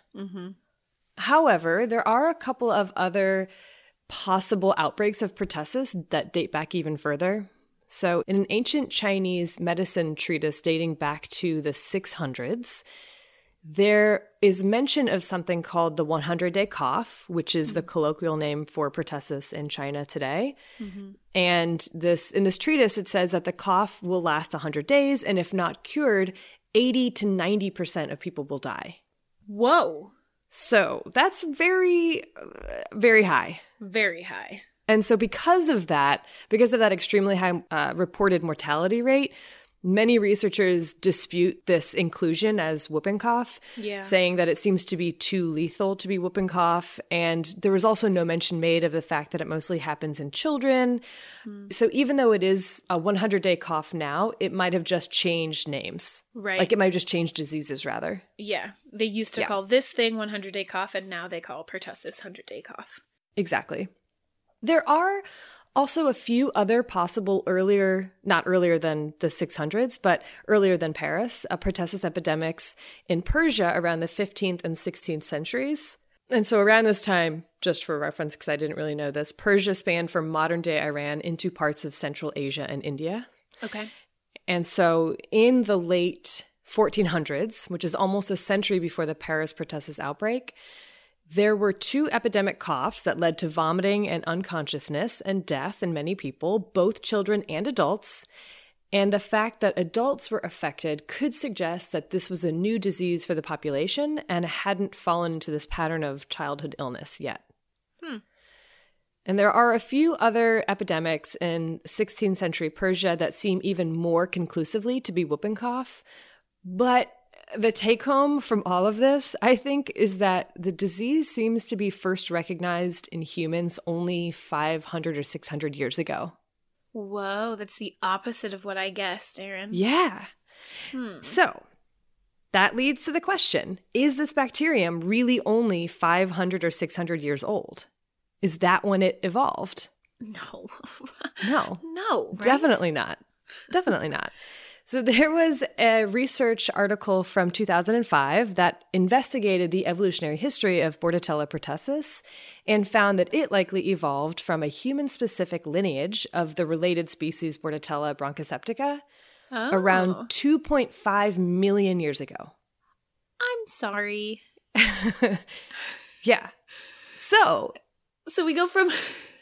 Speaker 1: However, there are a couple of other possible outbreaks of pertussis that date back even further. So in an ancient Chinese medicine treatise dating back to the 600s, there is mention of something called the 100-day cough, which is the colloquial name for pertussis in China today. And in this treatise, it says that the cough will last 100 days, and if not cured, 80 to 90% of people will die.
Speaker 4: Whoa.
Speaker 1: So that's very, very high.
Speaker 4: Very high.
Speaker 1: And so because of that extremely high reported mortality rate, many researchers dispute this inclusion as whooping cough, saying that it seems to be too lethal to be whooping cough. And there was also no mention made of the fact that it mostly happens in children. So even though it is a 100-day cough now, it might have just changed names.
Speaker 4: Right.
Speaker 1: Like it might have just changed diseases, rather.
Speaker 4: Yeah. They used to call this thing 100-day cough, and now they call pertussis 100-day cough.
Speaker 1: Exactly. There are also a few other possible not earlier than the 600s, but earlier than Paris, pertussis epidemics in Persia around the 15th and 16th centuries. And so around this time, just for reference, because I didn't really know this, Persia spanned from modern-day Iran into parts of Central Asia and India.
Speaker 4: Okay.
Speaker 1: And so in the late 1400s, which is almost a century before the Paris pertussis outbreak, there were 2 epidemic coughs that led to vomiting and unconsciousness and death in many people, both children and adults. And the fact that adults were affected could suggest that this was a new disease for the population and hadn't fallen into this pattern of childhood illness yet. And there are a few other epidemics in 16th century Persia that seem even more conclusively to be whooping cough. But the take-home from all of this, I think, is that the disease seems to be first recognized in humans only 500 or 600 years ago.
Speaker 4: Whoa, that's the opposite of what I guessed, Erin.
Speaker 1: Yeah. So that leads to the question, is this bacterium really only 500 or 600 years old? Is that when it evolved?
Speaker 4: No.
Speaker 1: No,
Speaker 4: right?
Speaker 1: Definitely not. Definitely not. So there was a research article from 2005 that investigated the evolutionary history of Bordetella pertussis and found that it likely evolved from a human-specific lineage of the related species Bordetella bronchoseptica around 2.5 million years ago.
Speaker 4: I'm sorry.
Speaker 1: Yeah. So
Speaker 4: we go from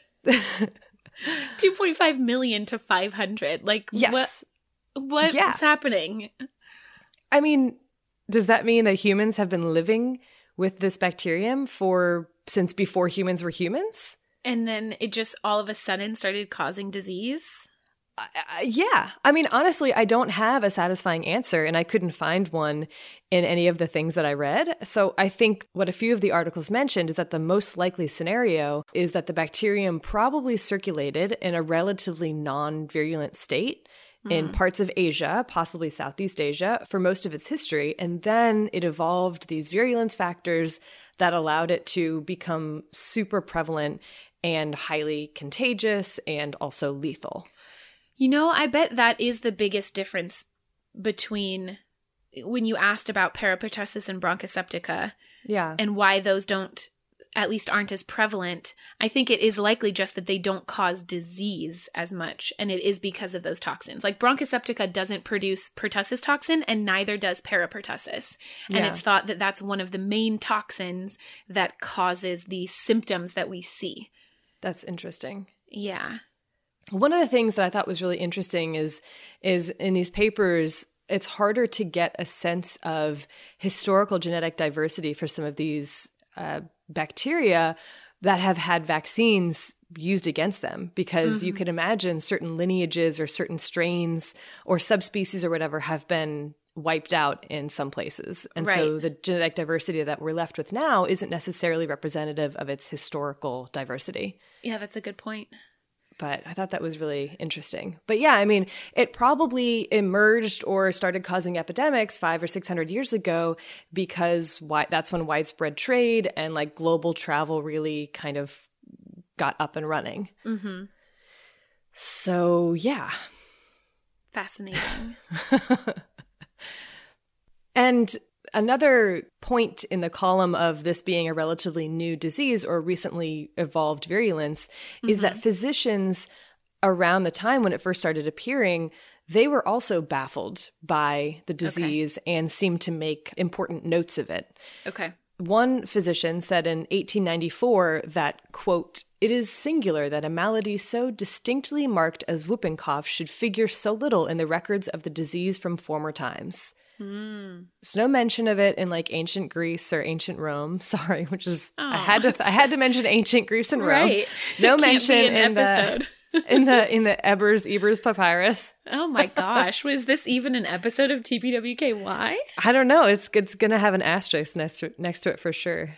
Speaker 4: 2.5 million to 500. Like,
Speaker 1: yes.
Speaker 4: What's happening?
Speaker 1: I mean, does that mean that humans have been living with this bacterium since before humans were humans?
Speaker 4: And then it just all of a sudden started causing disease?
Speaker 1: Yeah. I mean, honestly, I don't have a satisfying answer, and I couldn't find one in any of the things that I read. So I think what a few of the articles mentioned is that the most likely scenario is that the bacterium probably circulated in a relatively non-virulent state in parts of Asia, possibly Southeast Asia, for most of its history. And then it evolved these virulence factors that allowed it to become super prevalent and highly contagious and also lethal.
Speaker 4: You know, I bet that is the biggest difference between when you asked about parapertussis and bronchoseptica and why those aren't as prevalent. I think it is likely just that they don't cause disease as much, and it is because of those toxins. Like bronchoseptica doesn't produce pertussis toxin, and neither does parapertussis. And it's thought that that's one of the main toxins that causes the symptoms that we see.
Speaker 1: That's interesting.
Speaker 4: Yeah.
Speaker 1: One of the things that I thought was really interesting is in these papers, it's harder to get a sense of historical genetic diversity for some of these bacteria that have had vaccines used against them, because you could imagine certain lineages or certain strains or subspecies or whatever have been wiped out in some places. And so the genetic diversity that we're left with now isn't necessarily representative of its historical diversity.
Speaker 4: Yeah, that's a good point.
Speaker 1: But I thought that was really interesting. But yeah, I mean, it probably emerged or started causing epidemics 500 or 600 years ago because that's when widespread trade and like global travel really kind of got up and running.
Speaker 4: Mm-hmm.
Speaker 1: So yeah.
Speaker 4: Fascinating.
Speaker 1: And another point in the column of this being a relatively new disease or recently evolved virulence is that physicians around the time when it first started appearing, they were also baffled by the disease and seemed to make important notes of it.
Speaker 4: Okay.
Speaker 1: One physician said in 1894 that, quote, "It is singular that a malady so distinctly marked as whooping cough should figure so little in the records of the disease from former times." There's no mention of it in like ancient Greece or ancient Rome. Sorry, which is I had to mention ancient Greece and Rome.
Speaker 4: Right.
Speaker 1: No
Speaker 4: Can't
Speaker 1: mention
Speaker 4: be an
Speaker 1: in
Speaker 4: episode.
Speaker 1: in the Ebers papyrus.
Speaker 4: Oh my gosh. Was this even an episode of TPWKY?
Speaker 1: I don't know. It's going to have an asterisk next to it for sure.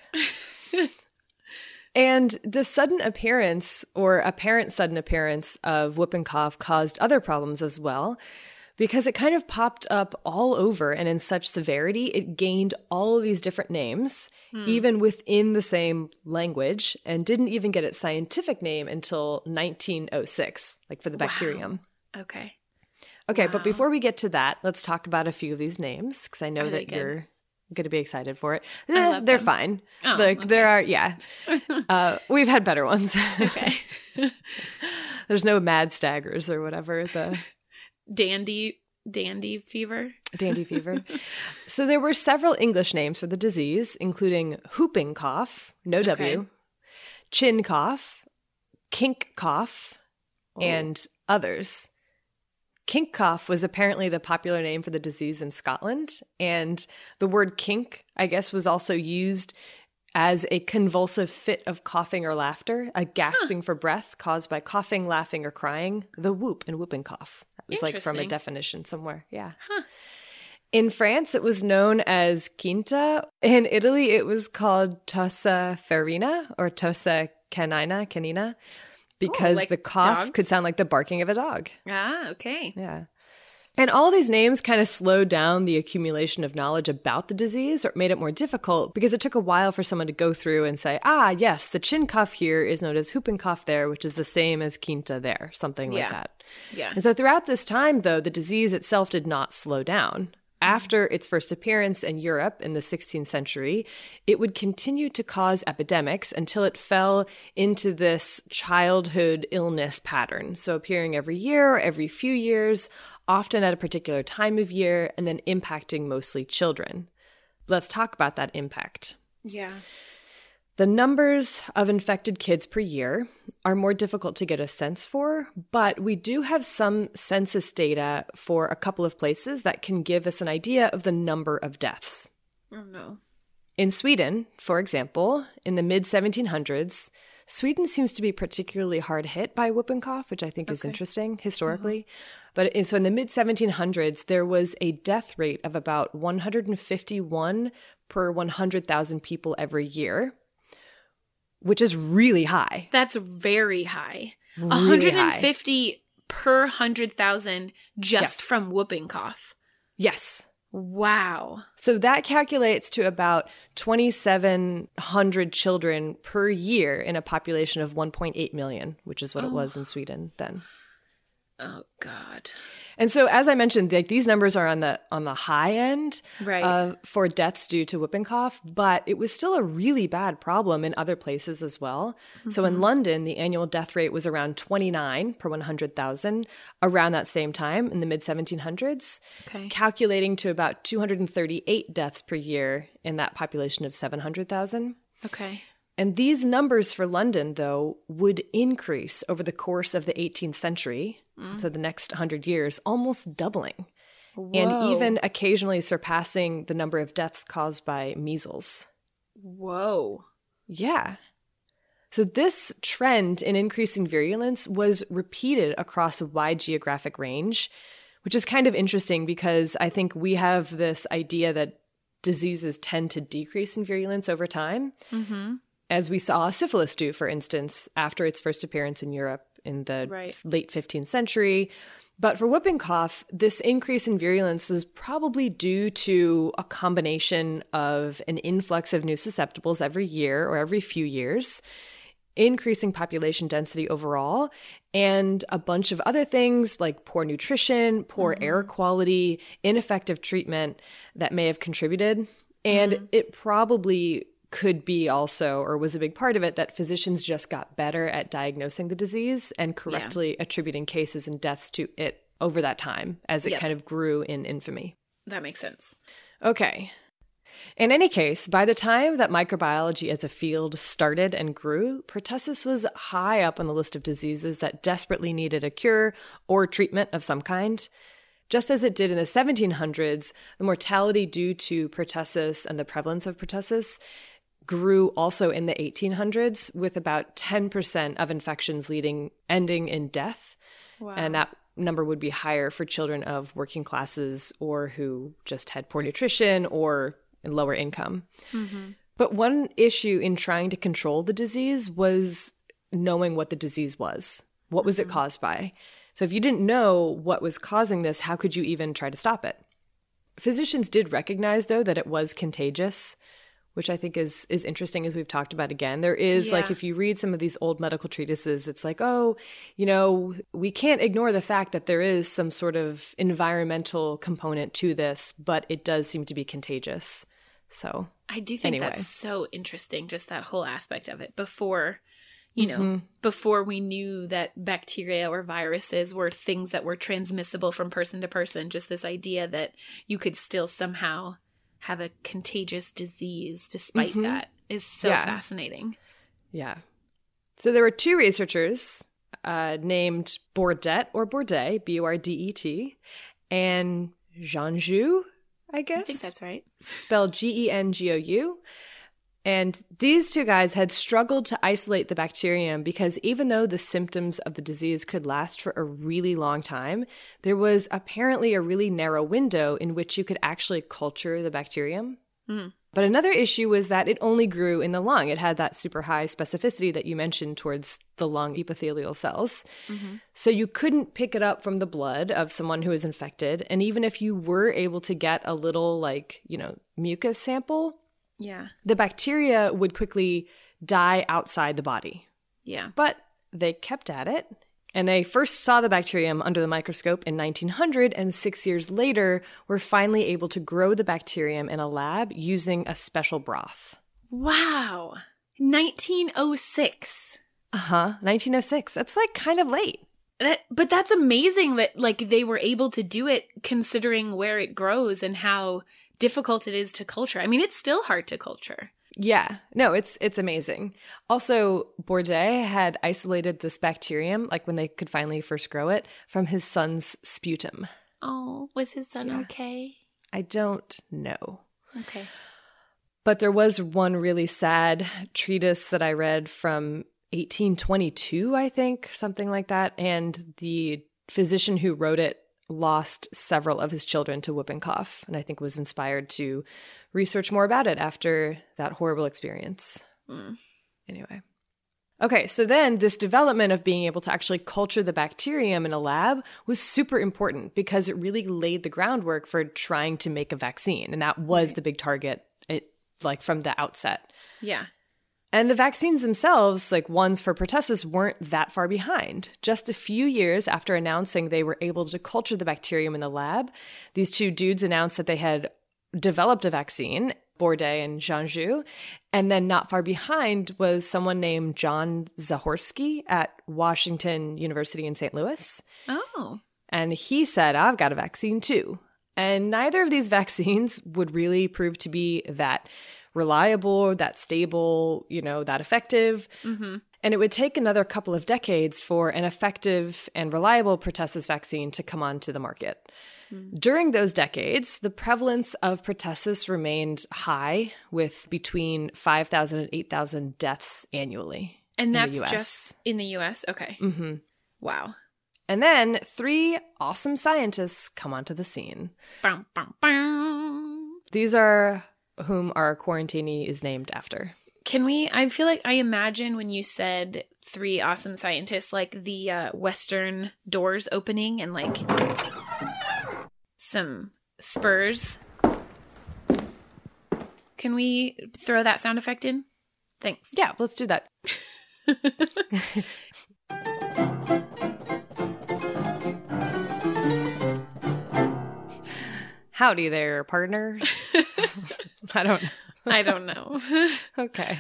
Speaker 1: And the sudden appearance or apparent sudden appearance of whooping cough caused other problems as well, because it kind of popped up all over, and in such severity, it gained all of these different names, even within the same language, and didn't even get its scientific name until 1906, like for the bacterium.
Speaker 4: Okay.
Speaker 1: Okay,
Speaker 4: Wow.
Speaker 1: but before we get to that, let's talk about a few of these names, because I know
Speaker 4: Are they
Speaker 1: that
Speaker 4: good?
Speaker 1: you're going to be excited for it.
Speaker 4: love
Speaker 1: They're
Speaker 4: them.
Speaker 1: fine.
Speaker 4: Oh,
Speaker 1: like
Speaker 4: okay.
Speaker 1: there are, yeah. We've had better ones.
Speaker 4: Okay.
Speaker 1: There's no mad staggers or whatever. The
Speaker 4: Dandy fever.
Speaker 1: dandy fever. So there were several English names for the disease, including whooping cough, no W,
Speaker 4: Okay.
Speaker 1: chin cough, kink cough, and others. Kink cough was apparently the popular name for the disease in Scotland, and the word kink, I guess, was also used as a convulsive fit of coughing or laughter, a gasping for breath caused by coughing, laughing, or crying, the whoop in whooping cough. That was like from a
Speaker 4: Interesting.
Speaker 1: definition somewhere. Yeah.
Speaker 4: Huh.
Speaker 1: In France, it was known as quinta. In Italy, it was called tosa ferina or tosa canina, because
Speaker 4: like
Speaker 1: the cough
Speaker 4: dogs?
Speaker 1: could sound like the barking of a dog.
Speaker 4: Ah, okay.
Speaker 1: Yeah. And all these names kind of slowed down the accumulation of knowledge about the disease, or made it more difficult because it took a while for someone to go through and say, yes, the chin cough here is known as whooping cough there, which is the same as quinta there, something
Speaker 4: Yeah.
Speaker 1: like that.
Speaker 4: Yeah.
Speaker 1: And so throughout this time, though, the disease itself did not slow down. After its first appearance in Europe in the 16th century, it would continue to cause epidemics until it fell into this childhood illness pattern. So appearing every year or every few years, often at a particular time of year, and then impacting mostly children. Let's talk about that impact.
Speaker 4: Yeah.
Speaker 1: The numbers of infected kids per year are more difficult to get a sense for, but we do have some census data for a couple of places that can give us an idea of the number of deaths.
Speaker 4: Oh no.
Speaker 1: In Sweden, for example, in the mid-1700s, Sweden seems to be particularly hard hit by whooping cough, which I think is interesting historically. So in the mid-1700s, there was a death rate of about 151 per 100,000 people every year, which is really high.
Speaker 4: That's very high.
Speaker 1: Really
Speaker 4: 150 per 100,000 just
Speaker 1: Yes.
Speaker 4: from whooping cough.
Speaker 1: Yes.
Speaker 4: Wow.
Speaker 1: So that calculates to about 2,700 children per year in a population of 1.8 million, which is what it was in Sweden then.
Speaker 4: Oh God.
Speaker 1: And so, as I mentioned, like these numbers are on the high end
Speaker 4: Right.
Speaker 1: for deaths due to whooping cough, but it was still a really bad problem in other places as well. So in London, the annual death rate was around 29 per 100,000 around that same time in the mid-1700s,
Speaker 4: Okay.
Speaker 1: calculating to about 238 deaths per year in that population of 700,000.
Speaker 4: Okay.
Speaker 1: And these numbers for London, though, would increase over the course of the 18th century, so the next 100 years, almost doubling, and
Speaker 4: Whoa.
Speaker 1: even occasionally surpassing the number of deaths caused by measles.
Speaker 4: Whoa.
Speaker 1: Yeah. So this trend in increasing virulence was repeated across a wide geographic range, which is kind of interesting because I think we have this idea that diseases tend to decrease in virulence over time.
Speaker 4: Mm-hmm.
Speaker 1: As we saw syphilis do, for instance, after its first appearance in Europe in the
Speaker 4: Right.
Speaker 1: late 15th century. But for whooping cough, this increase in virulence was probably due to a combination of an influx of new susceptibles every year or every few years, increasing population density overall, and a bunch of other things like poor nutrition, poor air quality, ineffective treatment that may have contributed. And it probably could be also, or was a big part of it, that physicians just got better at diagnosing the disease and correctly attributing cases and deaths to it over that time as it
Speaker 4: Yep.
Speaker 1: kind of grew in infamy.
Speaker 4: That makes sense.
Speaker 1: Okay. In any case, by the time that microbiology as a field started and grew, pertussis was high up on the list of diseases that desperately needed a cure or treatment of some kind. Just as it did in the 1700s, the mortality due to pertussis and the prevalence of pertussis grew also in the 1800s, with about 10% of infections ending in death.
Speaker 4: Wow.
Speaker 1: And that number would be higher for children of working classes or who just had poor nutrition or lower income. But one issue in trying to control the disease was knowing what the disease was. What was it caused by? So if you didn't know what was causing this, how could you even try to stop it? Physicians did recognize, though, that it was contagious, which I think is interesting, as we've talked about again. There is, like, if you read some of these old medical treatises, it's like, oh, you know, we can't ignore the fact that there is some sort of environmental component to this, but it does seem to be contagious. So
Speaker 4: I do think
Speaker 1: anyway.
Speaker 4: that's so interesting, just that whole aspect of it before, you know, before we knew that bacteria or viruses were things that were transmissible from person to person, just this idea that you could still somehow have a contagious disease despite that is so fascinating.
Speaker 1: Yeah. So there were two researchers named Bordet or Bordet, B-O-R-D-E-T, and Genjou, I guess.
Speaker 4: I think that's right.
Speaker 1: Spelled G-E-N-G-O-U. And these two guys had struggled to isolate the bacterium because even though the symptoms of the disease could last for a really long time, there was apparently a really narrow window in which you could actually culture the bacterium. But another issue was that it only grew in the lung. It had that super high specificity that you mentioned towards the lung epithelial cells. So you couldn't pick it up from the blood of someone who was infected. And even if you were able to get a little, like, you know, mucus sample, the bacteria would quickly die outside the body. But they kept at it. And they first saw the bacterium under the microscope in 1900, and 6 years later were finally able to grow the bacterium in a lab using a special broth.
Speaker 4: Wow. 1906.
Speaker 1: 1906. That's like kind of late.
Speaker 4: But that's amazing that, like, they were able to do it considering where it grows and how difficult it is to culture. I mean, it's still hard to culture.
Speaker 1: Yeah. No, it's amazing. Also, Bordet had isolated this bacterium, like when they could finally first grow it, from his son's sputum.
Speaker 4: Oh, was his son okay?
Speaker 1: I don't know.
Speaker 4: Okay.
Speaker 1: But there was one really sad treatise that I read from 1822, I think, something like that. And the physician who wrote it lost several of his children to whooping cough, and I think was inspired to research more about it after that horrible experience. Anyway. Okay, so then this development of being able to actually culture the bacterium in a lab was super important because it really laid the groundwork for trying to make a vaccine, and that was the big target, from the outset.
Speaker 4: Yeah.
Speaker 1: And the vaccines themselves, like ones for pertussis, weren't that far behind. Just a few years after announcing they were able to culture the bacterium in the lab, these two dudes announced that they had developed a vaccine, Bordet and Genjou. And then not far behind was someone named John Zahorsky at Washington University in St. Louis.
Speaker 4: Oh.
Speaker 1: And he said, I've got a vaccine too. And neither of these vaccines would really prove to be that reliable, that stable, that effective. And it would take another couple of decades for an effective and reliable pertussis vaccine to come onto the market. During those decades, the prevalence of pertussis remained high, with between 5,000 and 8,000 deaths annually.
Speaker 4: And that's just in the U.S.? Okay. Wow.
Speaker 1: And then 3 awesome scientists come onto the scene.
Speaker 4: Bum, bum, bum.
Speaker 1: These are whom our quarantinee is named after.
Speaker 4: I feel like I imagine when you said 3 awesome scientists, like the Western doors opening and like some spurs. Can we throw that sound effect in? Thanks.
Speaker 1: Yeah, let's do that. Howdy there, partner. I don't know. Okay.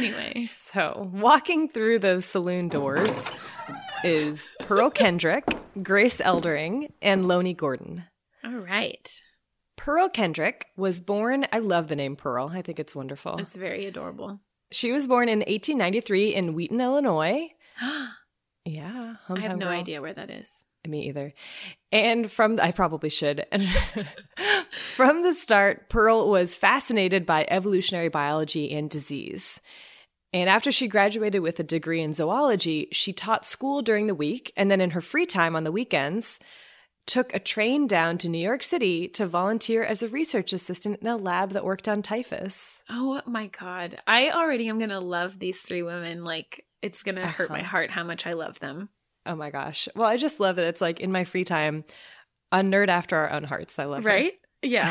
Speaker 4: Anyway.
Speaker 1: So, walking through those saloon doors is Pearl Kendrick, Grace Eldering, and Loney Gordon.
Speaker 4: All right.
Speaker 1: Pearl Kendrick was born, I love the name Pearl. I think it's wonderful.
Speaker 4: It's very adorable.
Speaker 1: She was born in 1893 in Wheaton, Illinois. Yeah.
Speaker 4: I have no
Speaker 1: girl.
Speaker 4: idea where that is.
Speaker 1: Me either. And I probably should. And from the start, Pearl was fascinated by evolutionary biology and disease. And after she graduated with a degree in zoology, she taught school during the week, and then in her free time on the weekends, took a train down to New York City to volunteer as a research assistant in a lab that worked on typhus.
Speaker 4: Oh my God. I already am going to love these three women. Like, it's going to hurt my heart how much I love them.
Speaker 1: Oh my gosh. Well, I just love that it's like in my free time, a nerd after our own hearts. I love her.
Speaker 4: Right? Yeah.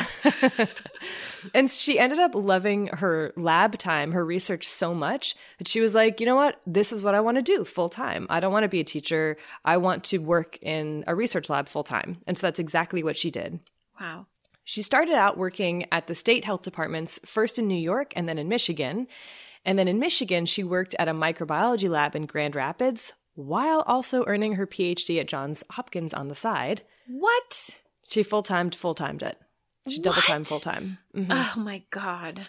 Speaker 1: And she ended up loving her lab time, her research so much that she was like, you know what? This is what I want to do full time. I don't want to be a teacher. I want to work in a research lab full time. And so that's exactly what she did.
Speaker 4: Wow.
Speaker 1: She started out working at the state health departments, first in New York and then in Michigan. And then in Michigan, she worked at a microbiology lab in Grand Rapids while also earning her PhD at Johns Hopkins on the side.
Speaker 4: What?
Speaker 1: She full-timed it. She double-timed full-time. Mm-hmm.
Speaker 4: Oh my God.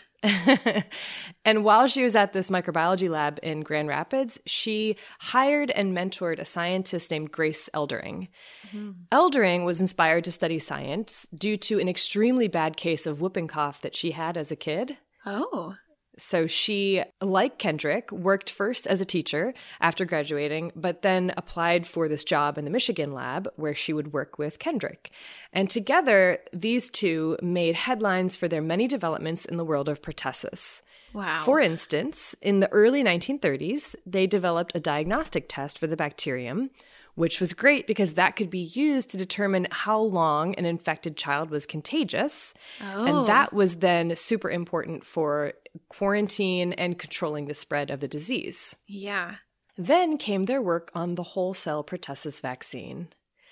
Speaker 1: And while she was at this microbiology lab in Grand Rapids, she hired and mentored a scientist named Grace Eldering. Mm-hmm. Eldering was inspired to study science due to an extremely bad case of whooping cough that she had as a kid.
Speaker 4: Oh.
Speaker 1: So she, like Kendrick, worked first as a teacher after graduating, but then applied for this job in the Michigan lab where she would work with Kendrick. And together, these two made headlines for their many developments in the world of pertussis.
Speaker 4: Wow.
Speaker 1: For instance, in the early 1930s, they developed a diagnostic test for the bacterium, which was great because that could be used to determine how long an infected child was contagious.
Speaker 4: Oh.
Speaker 1: And that was then super important for quarantine and controlling the spread of the disease.
Speaker 4: Yeah.
Speaker 1: Then came their work on the whole cell pertussis vaccine.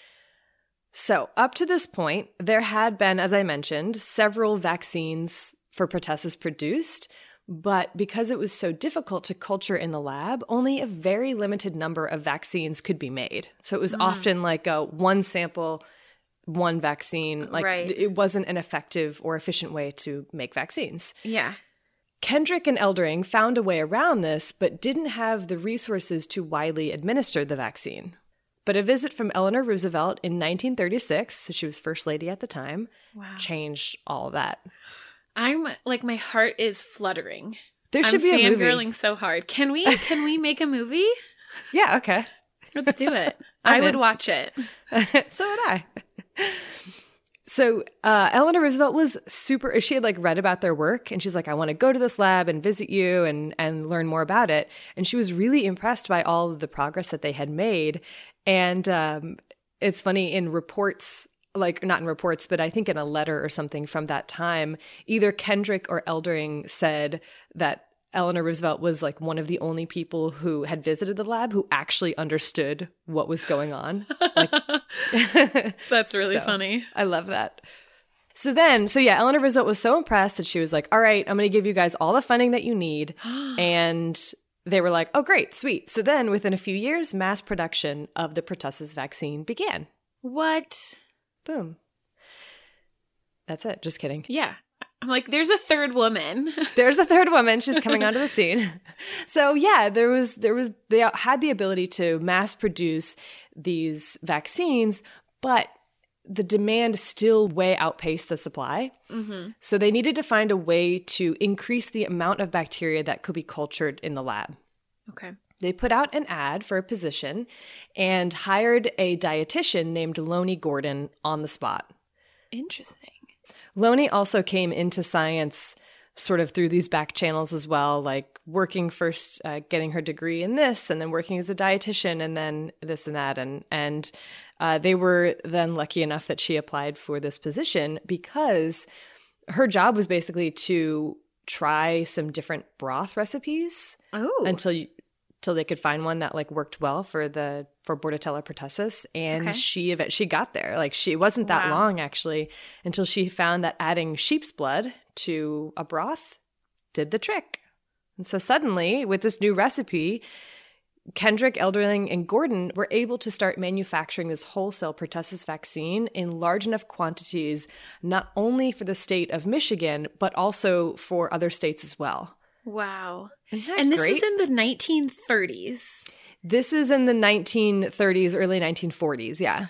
Speaker 1: So up to this point, there had been, as I mentioned, several vaccines for pertussis produced, but because it was so difficult to culture in the lab, only a very limited number of vaccines could be made. So it was often like a one sample, one vaccine. Like It wasn't an effective or efficient way to make vaccines.
Speaker 4: Yeah.
Speaker 1: Kendrick and Eldering found a way around this, but didn't have the resources to widely administer the vaccine. But a visit from Eleanor Roosevelt in 1936, so she was first lady at the time, changed all of that.
Speaker 4: I'm like, my heart is fluttering.
Speaker 1: There should be a movie.
Speaker 4: I'm fangirling so hard. Can we make a movie?
Speaker 1: Yeah, okay.
Speaker 4: Let's do it. I would watch it.
Speaker 1: So would I. So Eleanor Roosevelt was she had like read about their work and she's like, I want to go to this lab and visit you and learn more about it. And she was really impressed by all of the progress that they had made. And it's funny, in reports, like not in reports, but I think in a letter or something from that time, either Kendrick or Eldering said that Eleanor Roosevelt was like one of the only people who had visited the lab who actually understood what was going on. Like,
Speaker 4: that's really funny.
Speaker 1: I love that. So Eleanor Roosevelt was so impressed that she was like, all right, I'm going to give you guys all the funding that you need. And they were like, oh, great, sweet. So then within a few years, mass production of the pertussis vaccine began.
Speaker 4: What?
Speaker 1: Boom. That's it. Just kidding.
Speaker 4: Yeah. I'm like, there's a third woman.
Speaker 1: There's a third woman. She's coming onto the scene. So yeah, they had the ability to mass produce these vaccines, but the demand still way outpaced the supply. Mm-hmm. So they needed to find a way to increase the amount of bacteria that could be cultured in the lab.
Speaker 4: Okay.
Speaker 1: They put out an ad for a position and hired a dietitian named Loney Gordon on the spot.
Speaker 4: Interesting.
Speaker 1: Loney also came into science sort of through these back channels as well, like working first, getting her degree in this, and then working as a dietitian, and then this and that. And they were then lucky enough that she applied for this position because her job was basically to try some different broth recipes until they could find one that like worked well for Bordetella pertussis. And she got there. Like it wasn't that long actually until she found that adding sheep's blood to a broth did the trick. And so suddenly with this new recipe, Kendrick, Elderling, and Gordon were able to start manufacturing this whole cell pertussis vaccine in large enough quantities, not only for the state of Michigan, but also for other states as well.
Speaker 4: Wow.
Speaker 1: And
Speaker 4: this is in the 1930s.
Speaker 1: This is in the 1930s, early 1940s, yeah.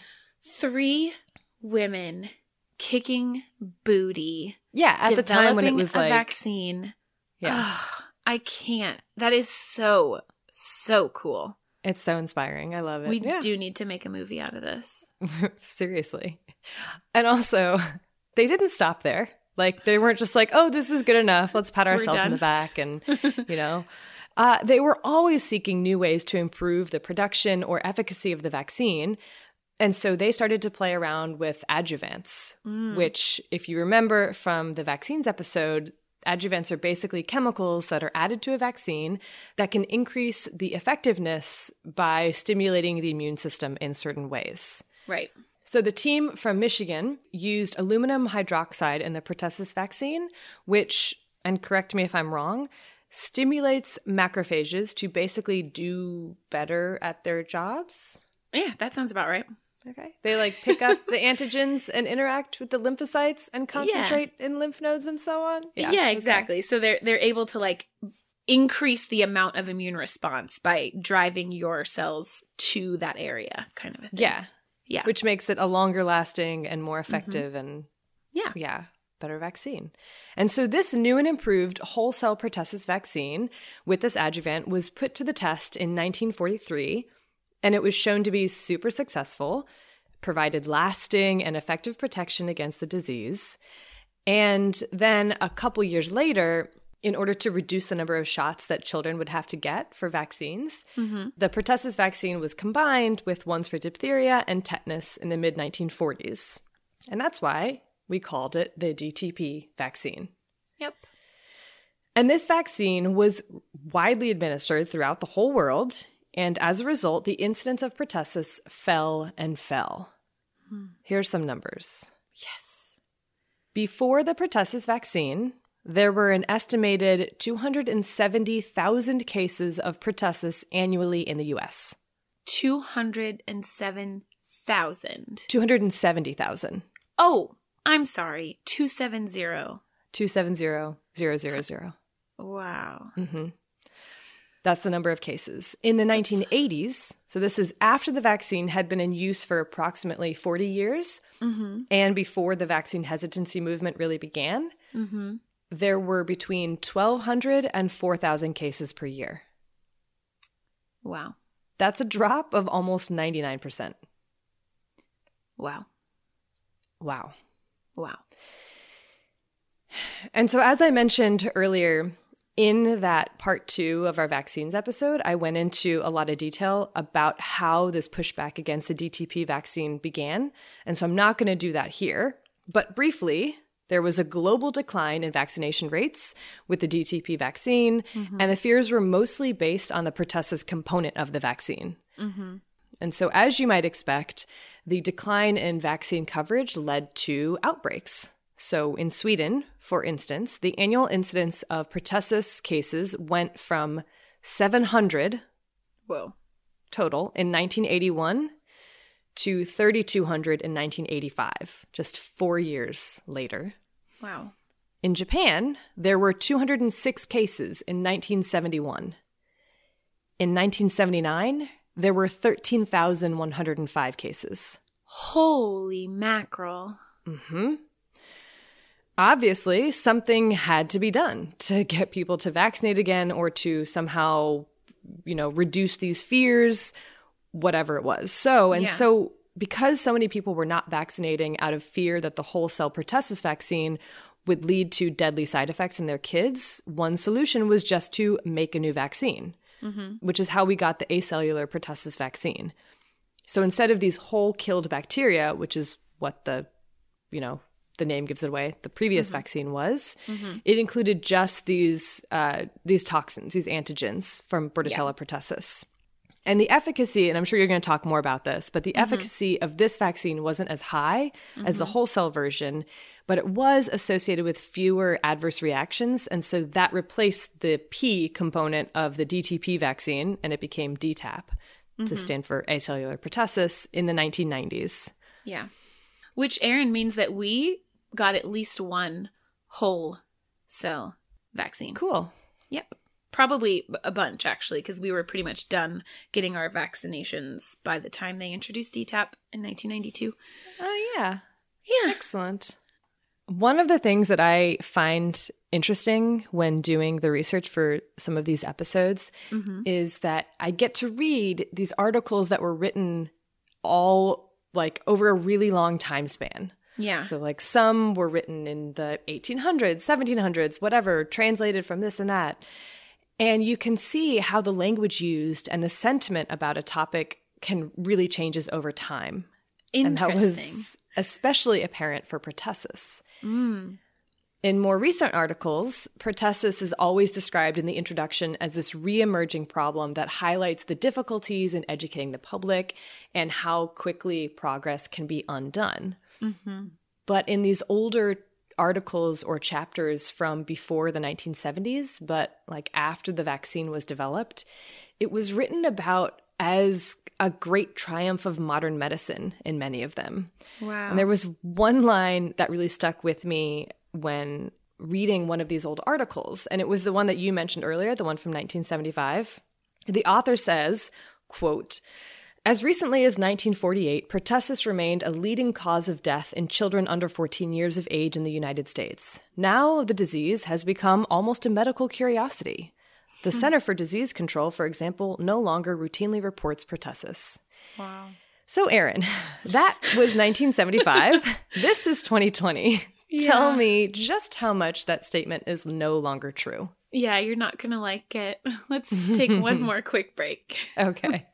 Speaker 4: 3 women kicking booty.
Speaker 1: Yeah, at the time when it was like...
Speaker 4: a vaccine.
Speaker 1: Yeah.
Speaker 4: Ugh, I can't. That is so cool.
Speaker 1: It's so inspiring. I love it.
Speaker 4: We do need to make a movie out of this.
Speaker 1: Seriously. And also, they didn't stop there. Like, they weren't just like, oh, this is good enough. Let's pat ourselves on the back and, you know. They were always seeking new ways to improve the production or efficacy of the vaccine. And so they started to play around with adjuvants, which, if you remember from the vaccines episode, adjuvants are basically chemicals that are added to a vaccine that can increase the effectiveness by stimulating the immune system in certain ways.
Speaker 4: Right.
Speaker 1: So the team from Michigan used aluminum hydroxide in the pertussis vaccine, which, and correct me if I'm wrong, stimulates macrophages to basically do better at their jobs.
Speaker 4: Yeah, that sounds about right.
Speaker 1: Okay. They like pick up the antigens and interact with the lymphocytes and concentrate in lymph nodes and so on.
Speaker 4: Yeah, exactly. Okay. So they're able to like increase the amount of immune response by driving your cells to that area, kind of a thing.
Speaker 1: Yeah.
Speaker 4: Yeah.
Speaker 1: Which makes it a longer lasting and more effective and better vaccine. And so this new and improved whole cell pertussis vaccine with this adjuvant was put to the test in 1943. And it was shown to be super successful, provided lasting and effective protection against the disease. And then a couple years later, in order to reduce the number of shots that children would have to get for vaccines, the pertussis vaccine was combined with ones for diphtheria and tetanus in the mid-1940s. And that's why we called it the DTP vaccine.
Speaker 4: Yep.
Speaker 1: And this vaccine was widely administered throughout the whole world. And as a result, the incidence of pertussis fell and fell. Here's some numbers.
Speaker 4: Yes.
Speaker 1: Before the pertussis vaccine, there were an estimated 270,000 cases of pertussis annually in the U.S.
Speaker 4: 207,000.
Speaker 1: 270,000.
Speaker 4: Oh, I'm sorry. 270.
Speaker 1: 270,000.
Speaker 4: Wow.
Speaker 1: Mm-hmm. That's the number of cases. In the 1980s, so this is after the vaccine had been in use for approximately 40 years, and before the vaccine hesitancy movement really began, there were between 1,200 and 4,000 cases per year.
Speaker 4: Wow.
Speaker 1: That's a drop of almost 99%.
Speaker 4: Wow.
Speaker 1: Wow.
Speaker 4: Wow.
Speaker 1: And so as I mentioned earlier, in that part 2 of our vaccines episode, I went into a lot of detail about how this pushback against the DTP vaccine began. And so I'm not going to do that here. But briefly, there was a global decline in vaccination rates with the DTP vaccine, and the fears were mostly based on the pertussis component of the vaccine. And so as you might expect, the decline in vaccine coverage led to outbreaks. So in Sweden, for instance, the annual incidence of pertussis cases went from 700 total in 1981 to 3,200 in 1985, just 4 years later.
Speaker 4: Wow.
Speaker 1: In Japan, there were 206 cases in 1971. In 1979, there were 13,105 cases.
Speaker 4: Holy mackerel.
Speaker 1: Obviously, something had to be done to get people to vaccinate again or to somehow, reduce these fears, whatever it was. So because so many people were not vaccinating out of fear that the whole cell pertussis vaccine would lead to deadly side effects in their kids, one solution was just to make a new vaccine, which is how we got the acellular pertussis vaccine. So instead of these whole killed bacteria, which is what the name gives it away, the previous vaccine was, it included just these toxins, these antigens from Bordetella pertussis. And the efficacy, and I'm sure you're going to talk more about this, but the efficacy of this vaccine wasn't as high as the whole cell version, but it was associated with fewer adverse reactions. And so that replaced the P component of the DTP vaccine, and it became DTaP to stand for acellular pertussis in the 1990s.
Speaker 4: Yeah. Which, Aaron, means that we got at least one whole cell vaccine.
Speaker 1: Cool.
Speaker 4: Yep. Probably a bunch, actually, because we were pretty much done getting our vaccinations by the time they introduced DTaP in 1992.
Speaker 1: Oh, yeah.
Speaker 4: Yeah.
Speaker 1: Excellent. One of the things that I find interesting when doing the research for some of these episodes is that I get to read these articles that were written all like over a really long time span.
Speaker 4: Yeah.
Speaker 1: So like some were written in the 1800s, 1700s, whatever, translated from this and that. And you can see how the language used and the sentiment about a topic can really changes over time.
Speaker 4: Interesting.
Speaker 1: And that was especially apparent for pertussis. In more recent articles, pertussis is always described in the introduction as this re-emerging problem that highlights the difficulties in educating the public and how quickly progress can be undone. But in these older articles or chapters from before the 1970s, but like after the vaccine was developed, it was written about as a great triumph of modern medicine in many of them.
Speaker 4: Wow.
Speaker 1: And there was one line that really stuck with me when reading one of these old articles, and it was the one that you mentioned earlier, the one from 1975. The author says, quote, "As recently as 1948, pertussis remained a leading cause of death in children under 14 years of age in the United States. Now the disease has become almost a medical curiosity. The Center for Disease Control, for example, no longer routinely reports pertussis."
Speaker 4: Wow.
Speaker 1: So, Erin, that was 1975. This is 2020.
Speaker 4: Yeah.
Speaker 1: Tell me just how much that statement is no longer true.
Speaker 4: Yeah, you're not going to like it. Let's take one more quick break.
Speaker 1: Okay.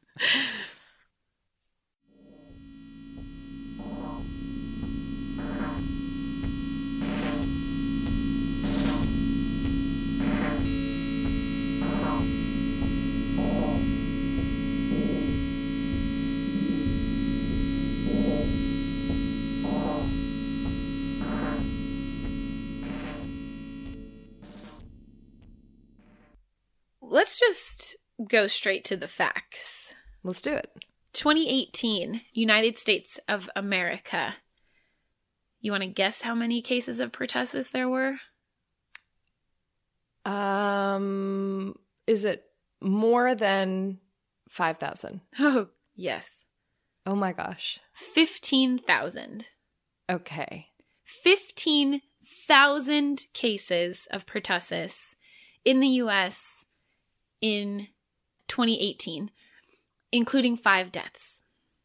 Speaker 4: Let's just go straight to the facts.
Speaker 1: Let's do it.
Speaker 4: 2018, United States of America. You want to guess how many cases of pertussis there were?
Speaker 1: Is it more than 5,000?
Speaker 4: Oh, yes.
Speaker 1: Oh my gosh.
Speaker 4: 15,000.
Speaker 1: Okay.
Speaker 4: 15,000 cases of pertussis in the U.S. in 2018, including 5 deaths.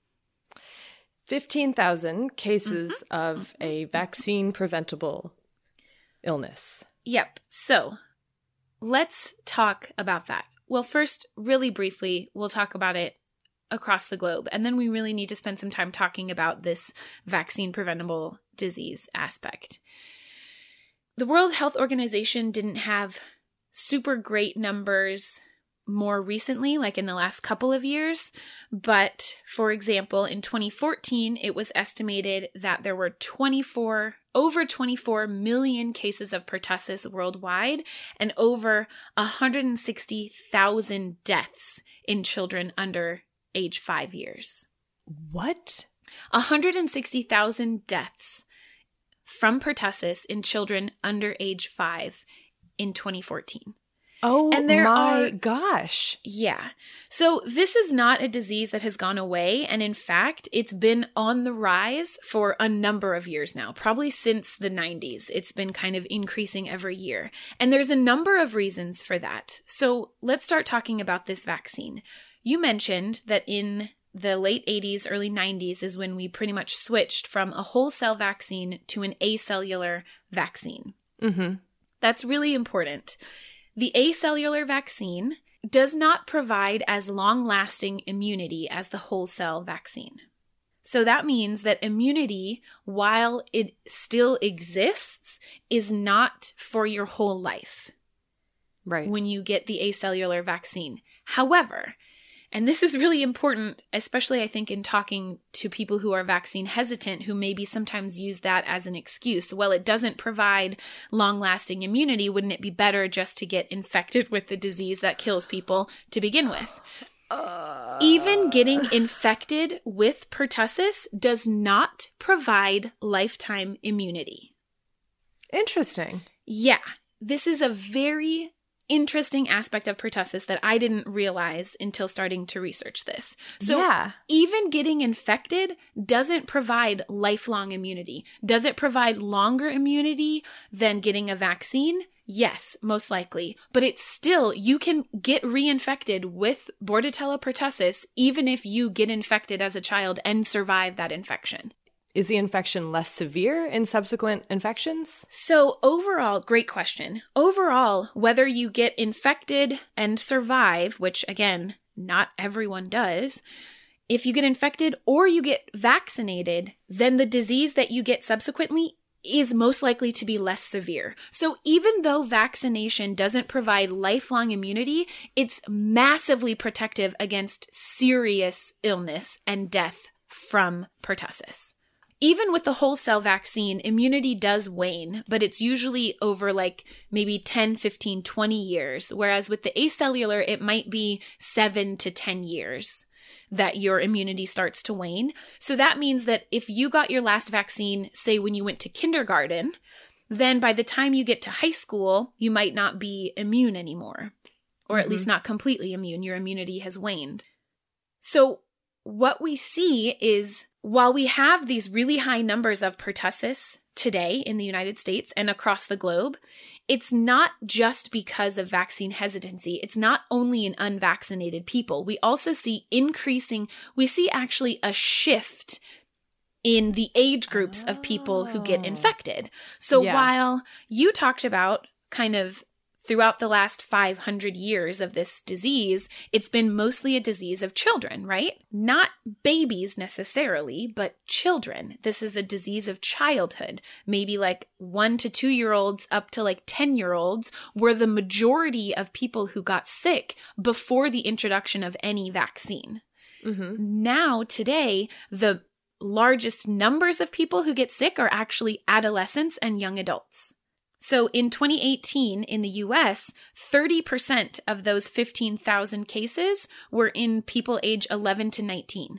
Speaker 1: 15,000 cases of a vaccine-preventable illness.
Speaker 4: Yep. So let's talk about that. Well, first, really briefly, we'll talk about it across the globe. And then we really need to spend some time talking about this vaccine-preventable disease aspect. The World Health Organization didn't have super great numbers more recently, like in the last couple of years. But for example, in 2014, it was estimated that there were over 24 million cases of pertussis worldwide and over 160,000 deaths in children under age 5 years.
Speaker 1: What?
Speaker 4: 160,000 deaths from pertussis in children under age 5 in 2014.
Speaker 1: Oh
Speaker 4: And there
Speaker 1: my
Speaker 4: are-
Speaker 1: gosh.
Speaker 4: Yeah. So this is not a disease that has gone away. And in fact, it's been on the rise for a number of years now, probably since the 90s. It's been kind of increasing every year. And there's a number of reasons for that. So let's start talking about this vaccine. You mentioned that in the late 80s, early 90s is when we pretty much switched from a whole cell vaccine to an acellular vaccine.
Speaker 1: Mm-hmm.
Speaker 4: That's really important. The acellular vaccine does not provide as long-lasting immunity as the whole cell vaccine. So that means that immunity, while it still exists, is not for your whole life
Speaker 1: Right.
Speaker 4: when you get the acellular vaccine. However, And this is really important, especially I think in talking to people who are vaccine hesitant, who maybe sometimes use that as an excuse. Well, it doesn't provide long-lasting immunity. Wouldn't it be better just to get infected with the disease that kills people to begin with? Even getting infected with pertussis does not provide lifetime immunity.
Speaker 1: Interesting.
Speaker 4: Yeah, this is a very interesting aspect of pertussis that I didn't realize until starting to research this. So even getting infected doesn't provide lifelong immunity. Does it provide longer immunity than getting a vaccine? Yes, most likely. But it's still, you can get reinfected with Bordetella pertussis even if you get infected as a child and survive that infection.
Speaker 1: Is the infection less severe in subsequent infections?
Speaker 4: So overall, great question. Overall, whether you get infected and survive, which again, not everyone does, if you get infected or you get vaccinated, then the disease that you get subsequently is most likely to be less severe. So even though vaccination doesn't provide lifelong immunity, it's massively protective against serious illness and death from pertussis. Even with the whole cell vaccine, immunity does wane, but it's usually over like maybe 10, 15, 20 years. Whereas with the acellular, it might be 7 to 10 years that your immunity starts to wane. So that means that if you got your last vaccine, say when you went to kindergarten, then by the time you get to high school, you might not be immune anymore, or at least not completely immune. Your immunity has waned. So what we see is, while we have these really high numbers of pertussis today in the United States and across the globe, it's not just because of vaccine hesitancy. It's not only in unvaccinated people. We also see actually a shift in the age groups of people who get infected. So while you talked about kind of throughout the last 500 years of this disease, it's been mostly a disease of children, right? Not babies necessarily, but children. This is a disease of childhood. Maybe like 1 to 2 year olds up to like 10-year-olds were the majority of people who got sick before the introduction of any vaccine. Now, today, the largest numbers of people who get sick are actually adolescents and young adults. So in 2018, in the US, 30% of those 15,000 cases were in people age 11 to 19.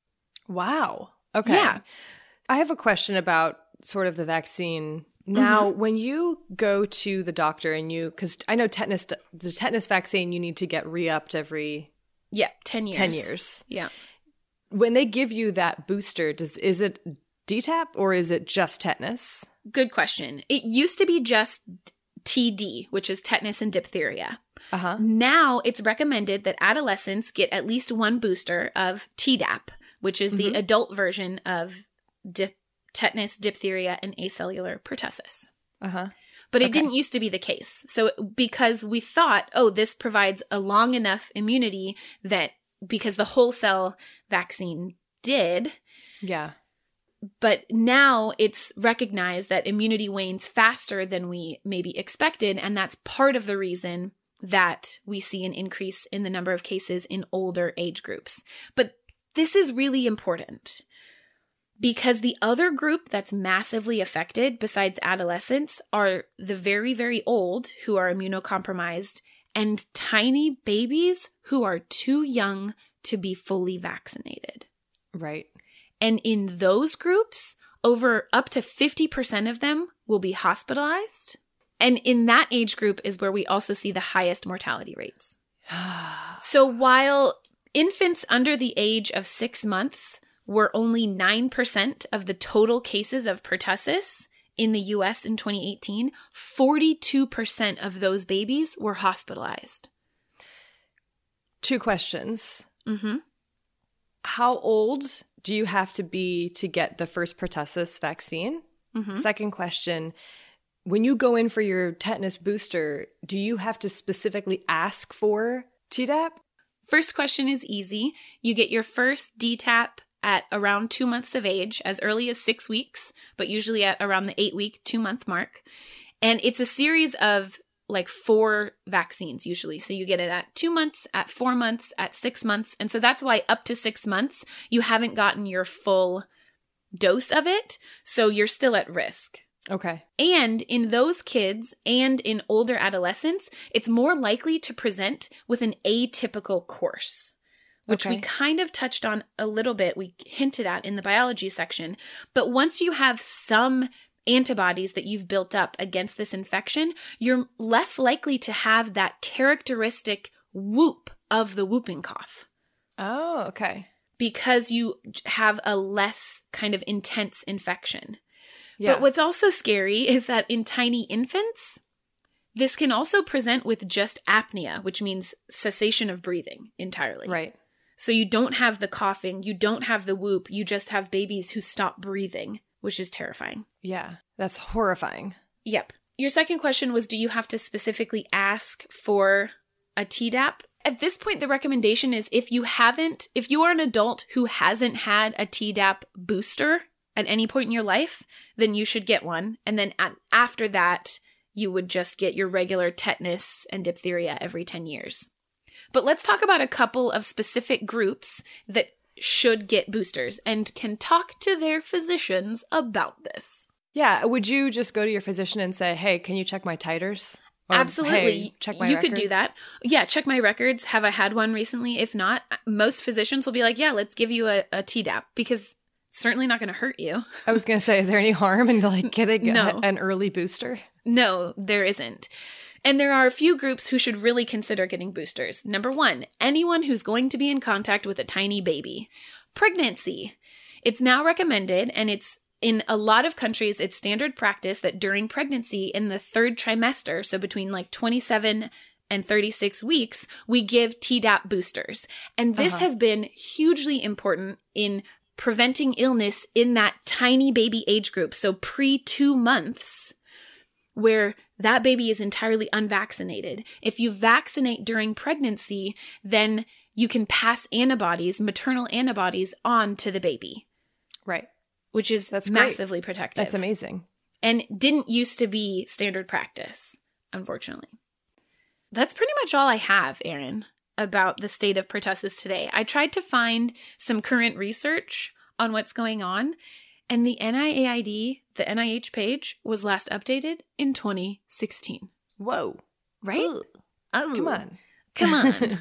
Speaker 1: Wow. Okay.
Speaker 4: Yeah.
Speaker 1: I have a question about sort of the vaccine. Now, when you go to the doctor and because I know the tetanus vaccine, you need to get re-upped every
Speaker 4: 10 years.
Speaker 1: 10 years.
Speaker 4: Yeah.
Speaker 1: When they give you that booster, is it DTaP or is it just tetanus?
Speaker 4: Good question. It used to be just TD, which is tetanus and diphtheria. Now it's recommended that adolescents get at least one booster of Tdap, which is the adult version of tetanus, diphtheria, and acellular pertussis. But it didn't used to be the case. So because we thought, this provides a long enough immunity that because the whole cell vaccine did.
Speaker 1: Yeah.
Speaker 4: But now it's recognized that immunity wanes faster than we maybe expected, and that's part of the reason that we see an increase in the number of cases in older age groups. But this is really important because the other group that's massively affected besides adolescents are the very, very old who are immunocompromised and tiny babies who are too young to be fully vaccinated.
Speaker 1: Right.
Speaker 4: And in those groups, up to 50% of them will be hospitalized. And in that age group is where we also see the highest mortality rates. So while infants under the age of 6 months were only 9% of the total cases of pertussis in the US in 2018, 42% of those babies were hospitalized.
Speaker 1: 2 questions. How old do you have to be to get the first pertussis vaccine? Second question, when you go in for your tetanus booster, do you have to specifically ask for Tdap?
Speaker 4: First question is easy. You get your first DTaP at around 2 months of age, as early as 6 weeks, but usually at around the 8-week, 2-month mark. And it's a series of like 4 vaccines usually. So you get it at 2 months, at 4 months, at 6 months. And so that's why up to 6 months, you haven't gotten your full dose of it. So you're still at risk.
Speaker 1: Okay.
Speaker 4: And in those kids and in older adolescents, it's more likely to present with an atypical course, which we kind of touched on a little bit. We hinted at in the biology section. But once you have some antibodies that you've built up against this infection, you're less likely to have that characteristic whoop of the whooping cough.
Speaker 1: Oh, okay.
Speaker 4: Because you have a less kind of intense infection.
Speaker 1: Yeah.
Speaker 4: But what's also scary is that in tiny infants, this can also present with just apnea, which means cessation of breathing entirely.
Speaker 1: Right.
Speaker 4: So you don't have the coughing, you don't have the whoop, you just have babies who stop breathing, which is terrifying.
Speaker 1: Yeah, that's horrifying.
Speaker 4: Yep. Your second question was, do you have to specifically ask for a Tdap? At this point, the recommendation is if you are an adult who hasn't had a Tdap booster at any point in your life, then you should get one. And then after that, you would just get your regular tetanus and diphtheria every 10 years. But let's talk about a couple of specific groups that should get boosters and can talk to their physicians about this.
Speaker 1: Yeah. Would you just go to your physician and say, hey, can you check my titers? Or,
Speaker 4: Absolutely.
Speaker 1: hey, check my records?
Speaker 4: Could do that. Yeah, check my records. Have I had one recently? If not, most physicians will be like, yeah, let's give you a Tdap because it's certainly not going to hurt you.
Speaker 1: I was going to say, is there any harm in like getting
Speaker 4: No.
Speaker 1: an early booster?
Speaker 4: No, there isn't. And there are a few groups who should really consider getting boosters. Number 1, anyone who's going to be in contact with a tiny baby. Pregnancy. It's now recommended, and it's in a lot of countries, it's standard practice that during pregnancy in the 3rd trimester, so between like 27 and 36 weeks, we give Tdap boosters. And this has been hugely important in preventing illness in that tiny baby age group. So pre-2 months, where that baby is entirely unvaccinated. If you vaccinate during pregnancy, then you can pass antibodies, maternal antibodies, on to the baby.
Speaker 1: Right.
Speaker 4: Which is
Speaker 1: That's
Speaker 4: massively
Speaker 1: great.
Speaker 4: protective.
Speaker 1: That's amazing.
Speaker 4: And didn't used to be standard practice, unfortunately. That's pretty much all I have, Erin, about the state of pertussis today. I tried to find some current research on what's going on, and the NIAID, the NIH page, was last updated in 2016.
Speaker 1: Whoa.
Speaker 4: Right?
Speaker 1: Ugh.
Speaker 4: Oh.
Speaker 1: Come on.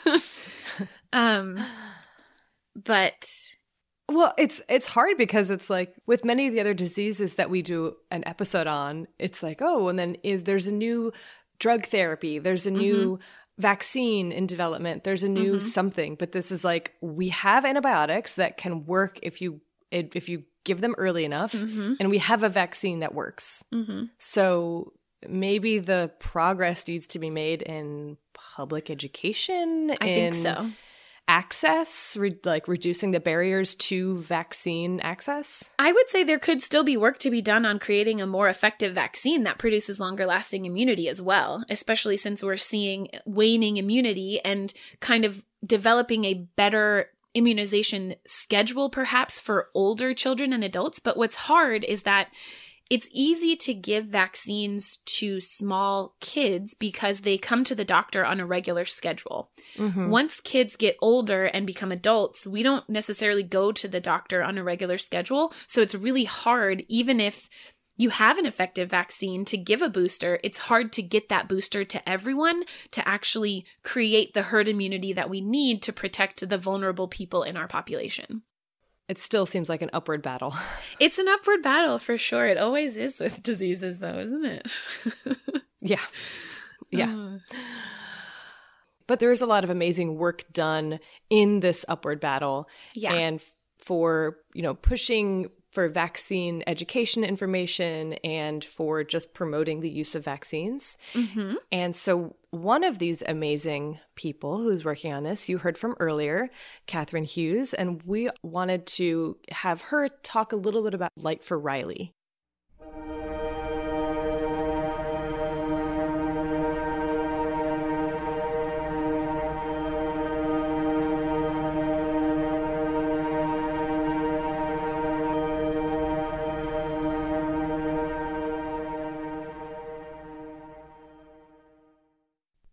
Speaker 4: But
Speaker 1: Well, it's hard because it's like with many of the other diseases that we do an episode on, it's like, oh, and then there's a new drug therapy, there's a new vaccine in development, there's a new something. But this is like, we have antibiotics that can work if you give them early enough, and we have a vaccine that works. So maybe the progress needs to be made in public education.
Speaker 4: I think so.
Speaker 1: Access, like reducing the barriers to vaccine access?
Speaker 4: I would say there could still be work to be done on creating a more effective vaccine that produces longer lasting immunity as well, especially since we're seeing waning immunity and kind of developing a better immunization schedule perhaps for older children and adults. But what's hard is that it's easy to give vaccines to small kids because they come to the doctor on a regular schedule. Once kids get older and become adults, we don't necessarily go to the doctor on a regular schedule. So it's really hard, even if you have an effective vaccine, to give a booster. It's hard to get that booster to everyone to actually create the herd immunity that we need to protect the vulnerable people in our population.
Speaker 1: It still seems like an upward battle.
Speaker 4: It's an upward battle for sure. It always is with diseases though, isn't it?
Speaker 1: Yeah. Yeah. But there is a lot of amazing work done in this upward battle.
Speaker 4: Yeah.
Speaker 1: And for, pushing for vaccine education information and for just promoting the use of vaccines. And so one of these amazing people who's working on this, you heard from earlier, Catherine Hughes, and we wanted to have her talk a little bit about Light for Riley.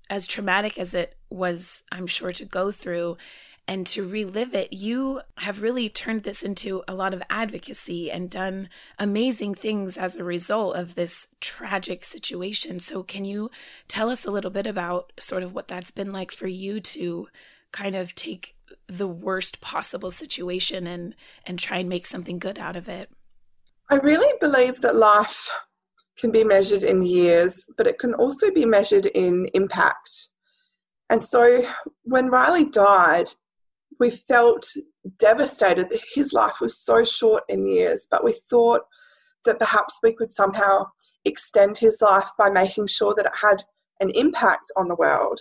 Speaker 4: as traumatic as it was, I'm sure, to go through and to relive it, you have really turned this into a lot of advocacy and done amazing things as a result of this tragic situation. So can you tell us a little bit about sort of what that's been like for you to kind of take the worst possible situation and try and make something good out of it?
Speaker 3: I really believe that life can be measured in years, but it can also be measured in impact. And so when Riley died, we felt devastated that his life was so short in years, but we thought that perhaps we could somehow extend his life by making sure that it had an impact on the world.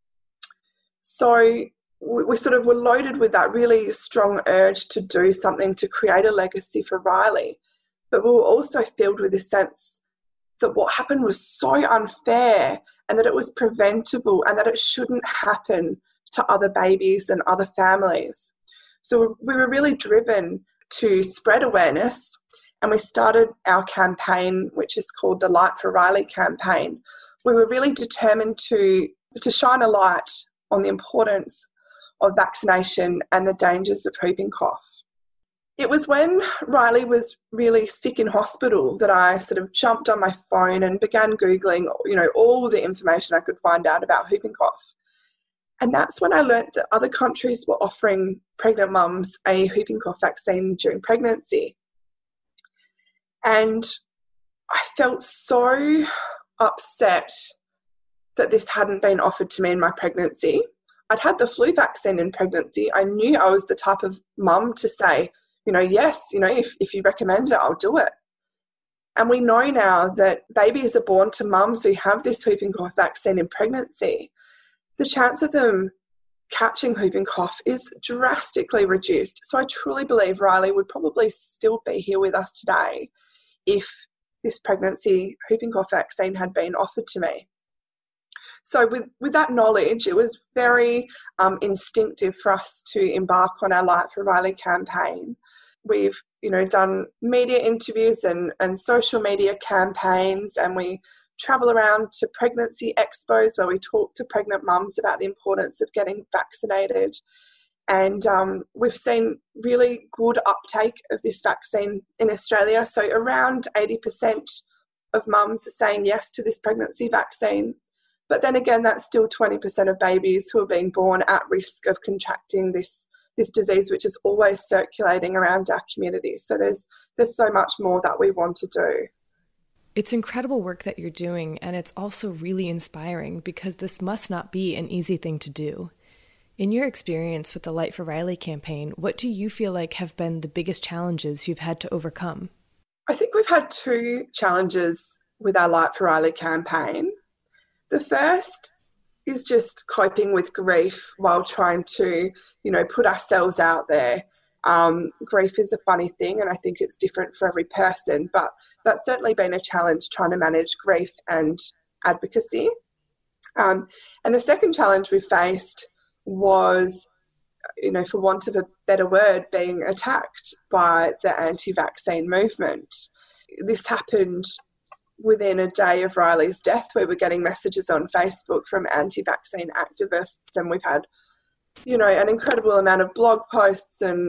Speaker 3: So we sort of were loaded with that really strong urge to do something to create a legacy for Riley. But we were also filled with this sense that what happened was so unfair and that it was preventable and that it shouldn't happen to other babies and other families. So we were really driven to spread awareness, and we started our campaign, which is called the Light for Riley campaign. We were really determined to shine a light on the importance of vaccination and the dangers of whooping cough. It was when Riley was really sick in hospital that I sort of jumped on my phone and began Googling, all the information I could find out about whooping cough. And that's when I learnt that other countries were offering pregnant mums a whooping cough vaccine during pregnancy. And I felt so upset that this hadn't been offered to me in my pregnancy. I'd had the flu vaccine in pregnancy. I knew I was the type of mum to say, yes, if you recommend it, I'll do it. And we know now that babies are born to mums who have this whooping cough vaccine in pregnancy. The chance of them catching whooping cough is drastically reduced. So I truly believe Riley would probably still be here with us today if this pregnancy whooping cough vaccine had been offered to me. So with that knowledge, it was very instinctive for us to embark on our Light for Riley campaign. We've, done media interviews and social media campaigns, and we travel around to pregnancy expos where we talk to pregnant mums about the importance of getting vaccinated. And we've seen really good uptake of this vaccine in Australia. So around 80% of mums are saying yes to this pregnancy vaccine. But then again, that's still 20% of babies who are being born at risk of contracting this disease, which is always circulating around our community. So there's so much more that we want to do.
Speaker 1: It's incredible work that you're doing, and it's also really inspiring because this must not be an easy thing to do. In your experience with the Light for Riley campaign, what do you feel like have been the biggest challenges you've had to overcome?
Speaker 3: I think we've had two challenges with our Light for Riley campaign. The first is just coping with grief while trying to, put ourselves out there. Grief is a funny thing, and I think it's different for every person, but that's certainly been a challenge trying to manage grief and advocacy. And the second challenge we faced was, for want of a better word, being attacked by the anti-vaccine movement. This happened within a day of Riley's death. We were getting messages on Facebook from anti-vaccine activists, and we've had an incredible amount of blog posts and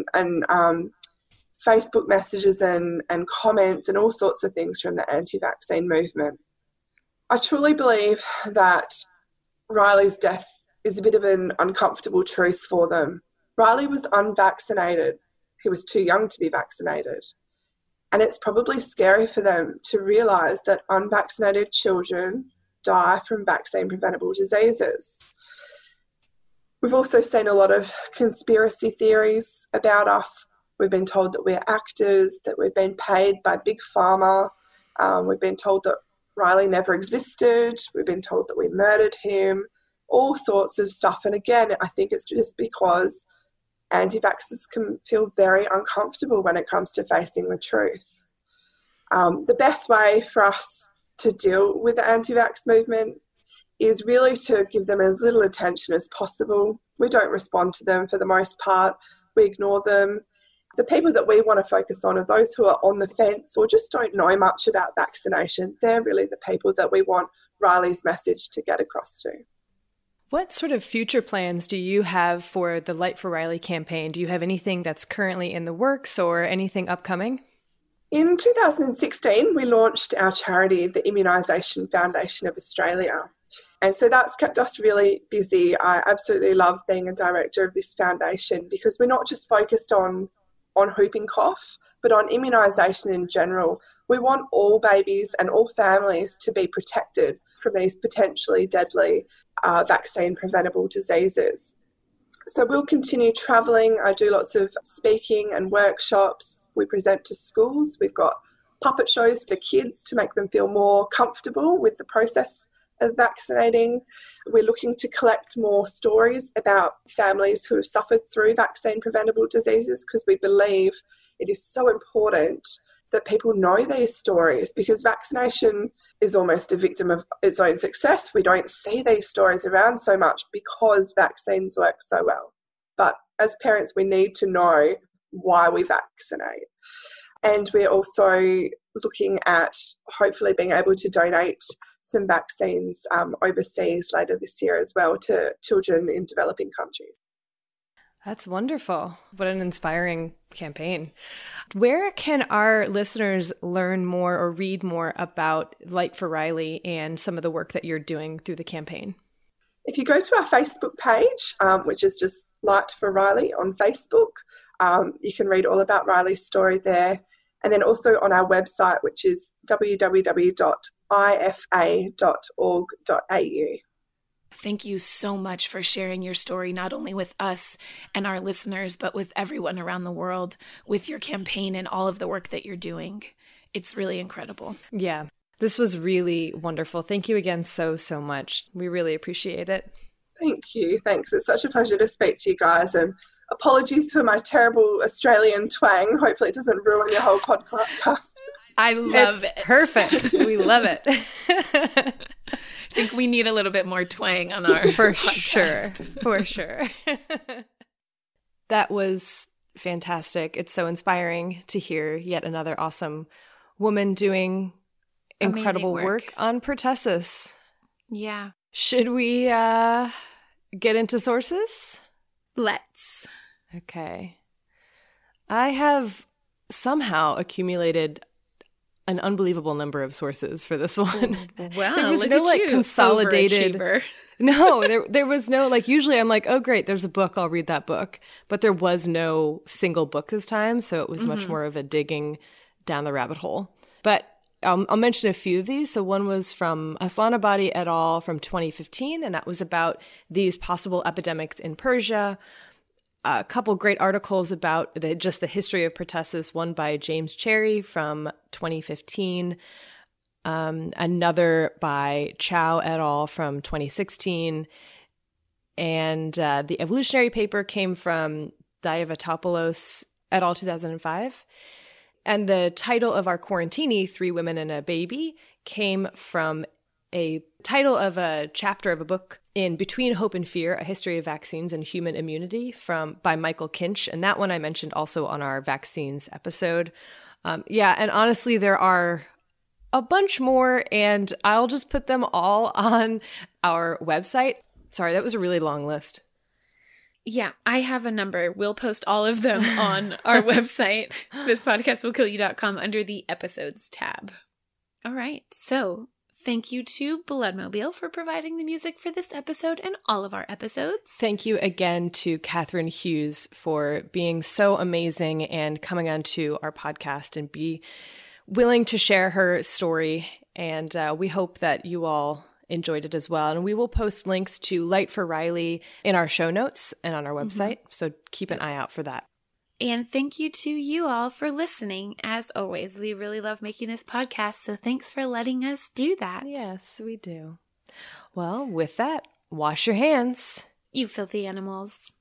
Speaker 3: Facebook messages and comments and all sorts of things from the anti-vaccine movement. I truly believe that Riley's death is a bit of an uncomfortable truth for them. Riley was unvaccinated. He was too young to be vaccinated. And it's probably scary for them to realise that unvaccinated children die from vaccine-preventable diseases. We've also seen a lot of conspiracy theories about us. We've been told that we're actors, that we've been paid by Big Pharma. We've been told that Riley never existed. We've been told that we murdered him, all sorts of stuff. And again, I think it's just because anti-vaxxers can feel very uncomfortable when it comes to facing the truth. The best way for us to deal with the anti-vax movement is really to give them as little attention as possible. We don't respond to them for the most part. We ignore them. The people that we want to focus on are those who are on the fence or just don't know much about vaccination. They're really the people that we want Riley's message to get across to.
Speaker 1: What sort of future plans do you have for the Light for Riley campaign? Do you have anything that's currently in the works or anything upcoming?
Speaker 3: In 2016, we launched our charity, the Immunisation Foundation of Australia. And so that's kept us really busy. I absolutely love being a director of this foundation because we're not just focused on whooping cough, but on immunisation in general. We want all babies and all families to be protected from these potentially deadly vaccine-preventable diseases. So we'll continue travelling. I do lots of speaking and workshops. We present to schools. We've got puppet shows for kids to make them feel more comfortable with the process of vaccinating. We're looking to collect more stories about families who have suffered through vaccine-preventable diseases because we believe it is so important that people know these stories because vaccination is almost a victim of its own success. We don't see these stories around so much because vaccines work so well. But as parents, we need to know why we vaccinate. And we're also looking at hopefully being able to donate some vaccines overseas later this year as well to children in developing countries.
Speaker 1: That's wonderful. What an inspiring campaign. Where can our listeners learn more or read more about Light for Riley and some of the work that you're doing through the campaign?
Speaker 3: If you go to our Facebook page, which is just Light for Riley on Facebook, you can read all about Riley's story there. And then also on our website, which is www.ifa.org.au.
Speaker 4: Thank you so much for sharing your story, not only with us and our listeners, but with everyone around the world, with your campaign and all of the work that you're doing. It's really incredible.
Speaker 1: Yeah, this was really wonderful. Thank you again so much. We really appreciate it.
Speaker 3: Thank you. Thanks. It's such a pleasure to speak to you guys. And apologies for my terrible Australian twang. Hopefully it doesn't ruin your whole podcast.
Speaker 4: I love it.
Speaker 1: Perfect. We love it.
Speaker 4: I think we need a little bit more twang on our podcast.
Speaker 1: For sure. That was fantastic. It's so inspiring to hear yet another awesome woman doing incredible work on pertussis.
Speaker 4: Yeah.
Speaker 1: Should we get into sources?
Speaker 4: Let's.
Speaker 1: Okay. I have somehow accumulated an unbelievable number of sources for this one.
Speaker 4: Wow,
Speaker 1: there was no like consolidated. No, there was no like. Usually, I'm like, oh great, there's a book. I'll read that book. But there was no single book this time, so it was much more of a digging down the rabbit hole. But I'll mention a few of these. So one was from Aslanabadi et al. From 2015, and that was about these possible epidemics in Persia. A couple great articles about just the history of pertussis, one by James Cherry from 2015, another by Chow et al. From 2016, and the evolutionary paper came from Diavatopoulos et al. 2005. And the title of our Quarantini, 3 Women and a Baby, came from a title of a chapter of a book in Between Hope and Fear, A History of Vaccines and Human Immunity by Michael Kinch. And that one I mentioned also on our vaccines episode. And honestly, there are a bunch more, and I'll just put them all on our website. Sorry, that was a really long list.
Speaker 4: Yeah, I have a number. We'll post all of them on our website, thispodcastwillkillyou.com, under the episodes tab. All right, so thank you to Bloodmobile for providing the music for this episode and all of our episodes.
Speaker 1: Thank you again to Catherine Hughes for being so amazing and coming onto our podcast and be willing to share her story. And we hope that you all enjoyed it as well. And we will post links to Light for Riley in our show notes and on our website. So keep an eye out for that.
Speaker 4: And thank you to you all for listening. As always, we really love making this podcast, so thanks for letting us do that.
Speaker 1: Yes, we do. Well, with that, wash your hands.
Speaker 4: You filthy animals.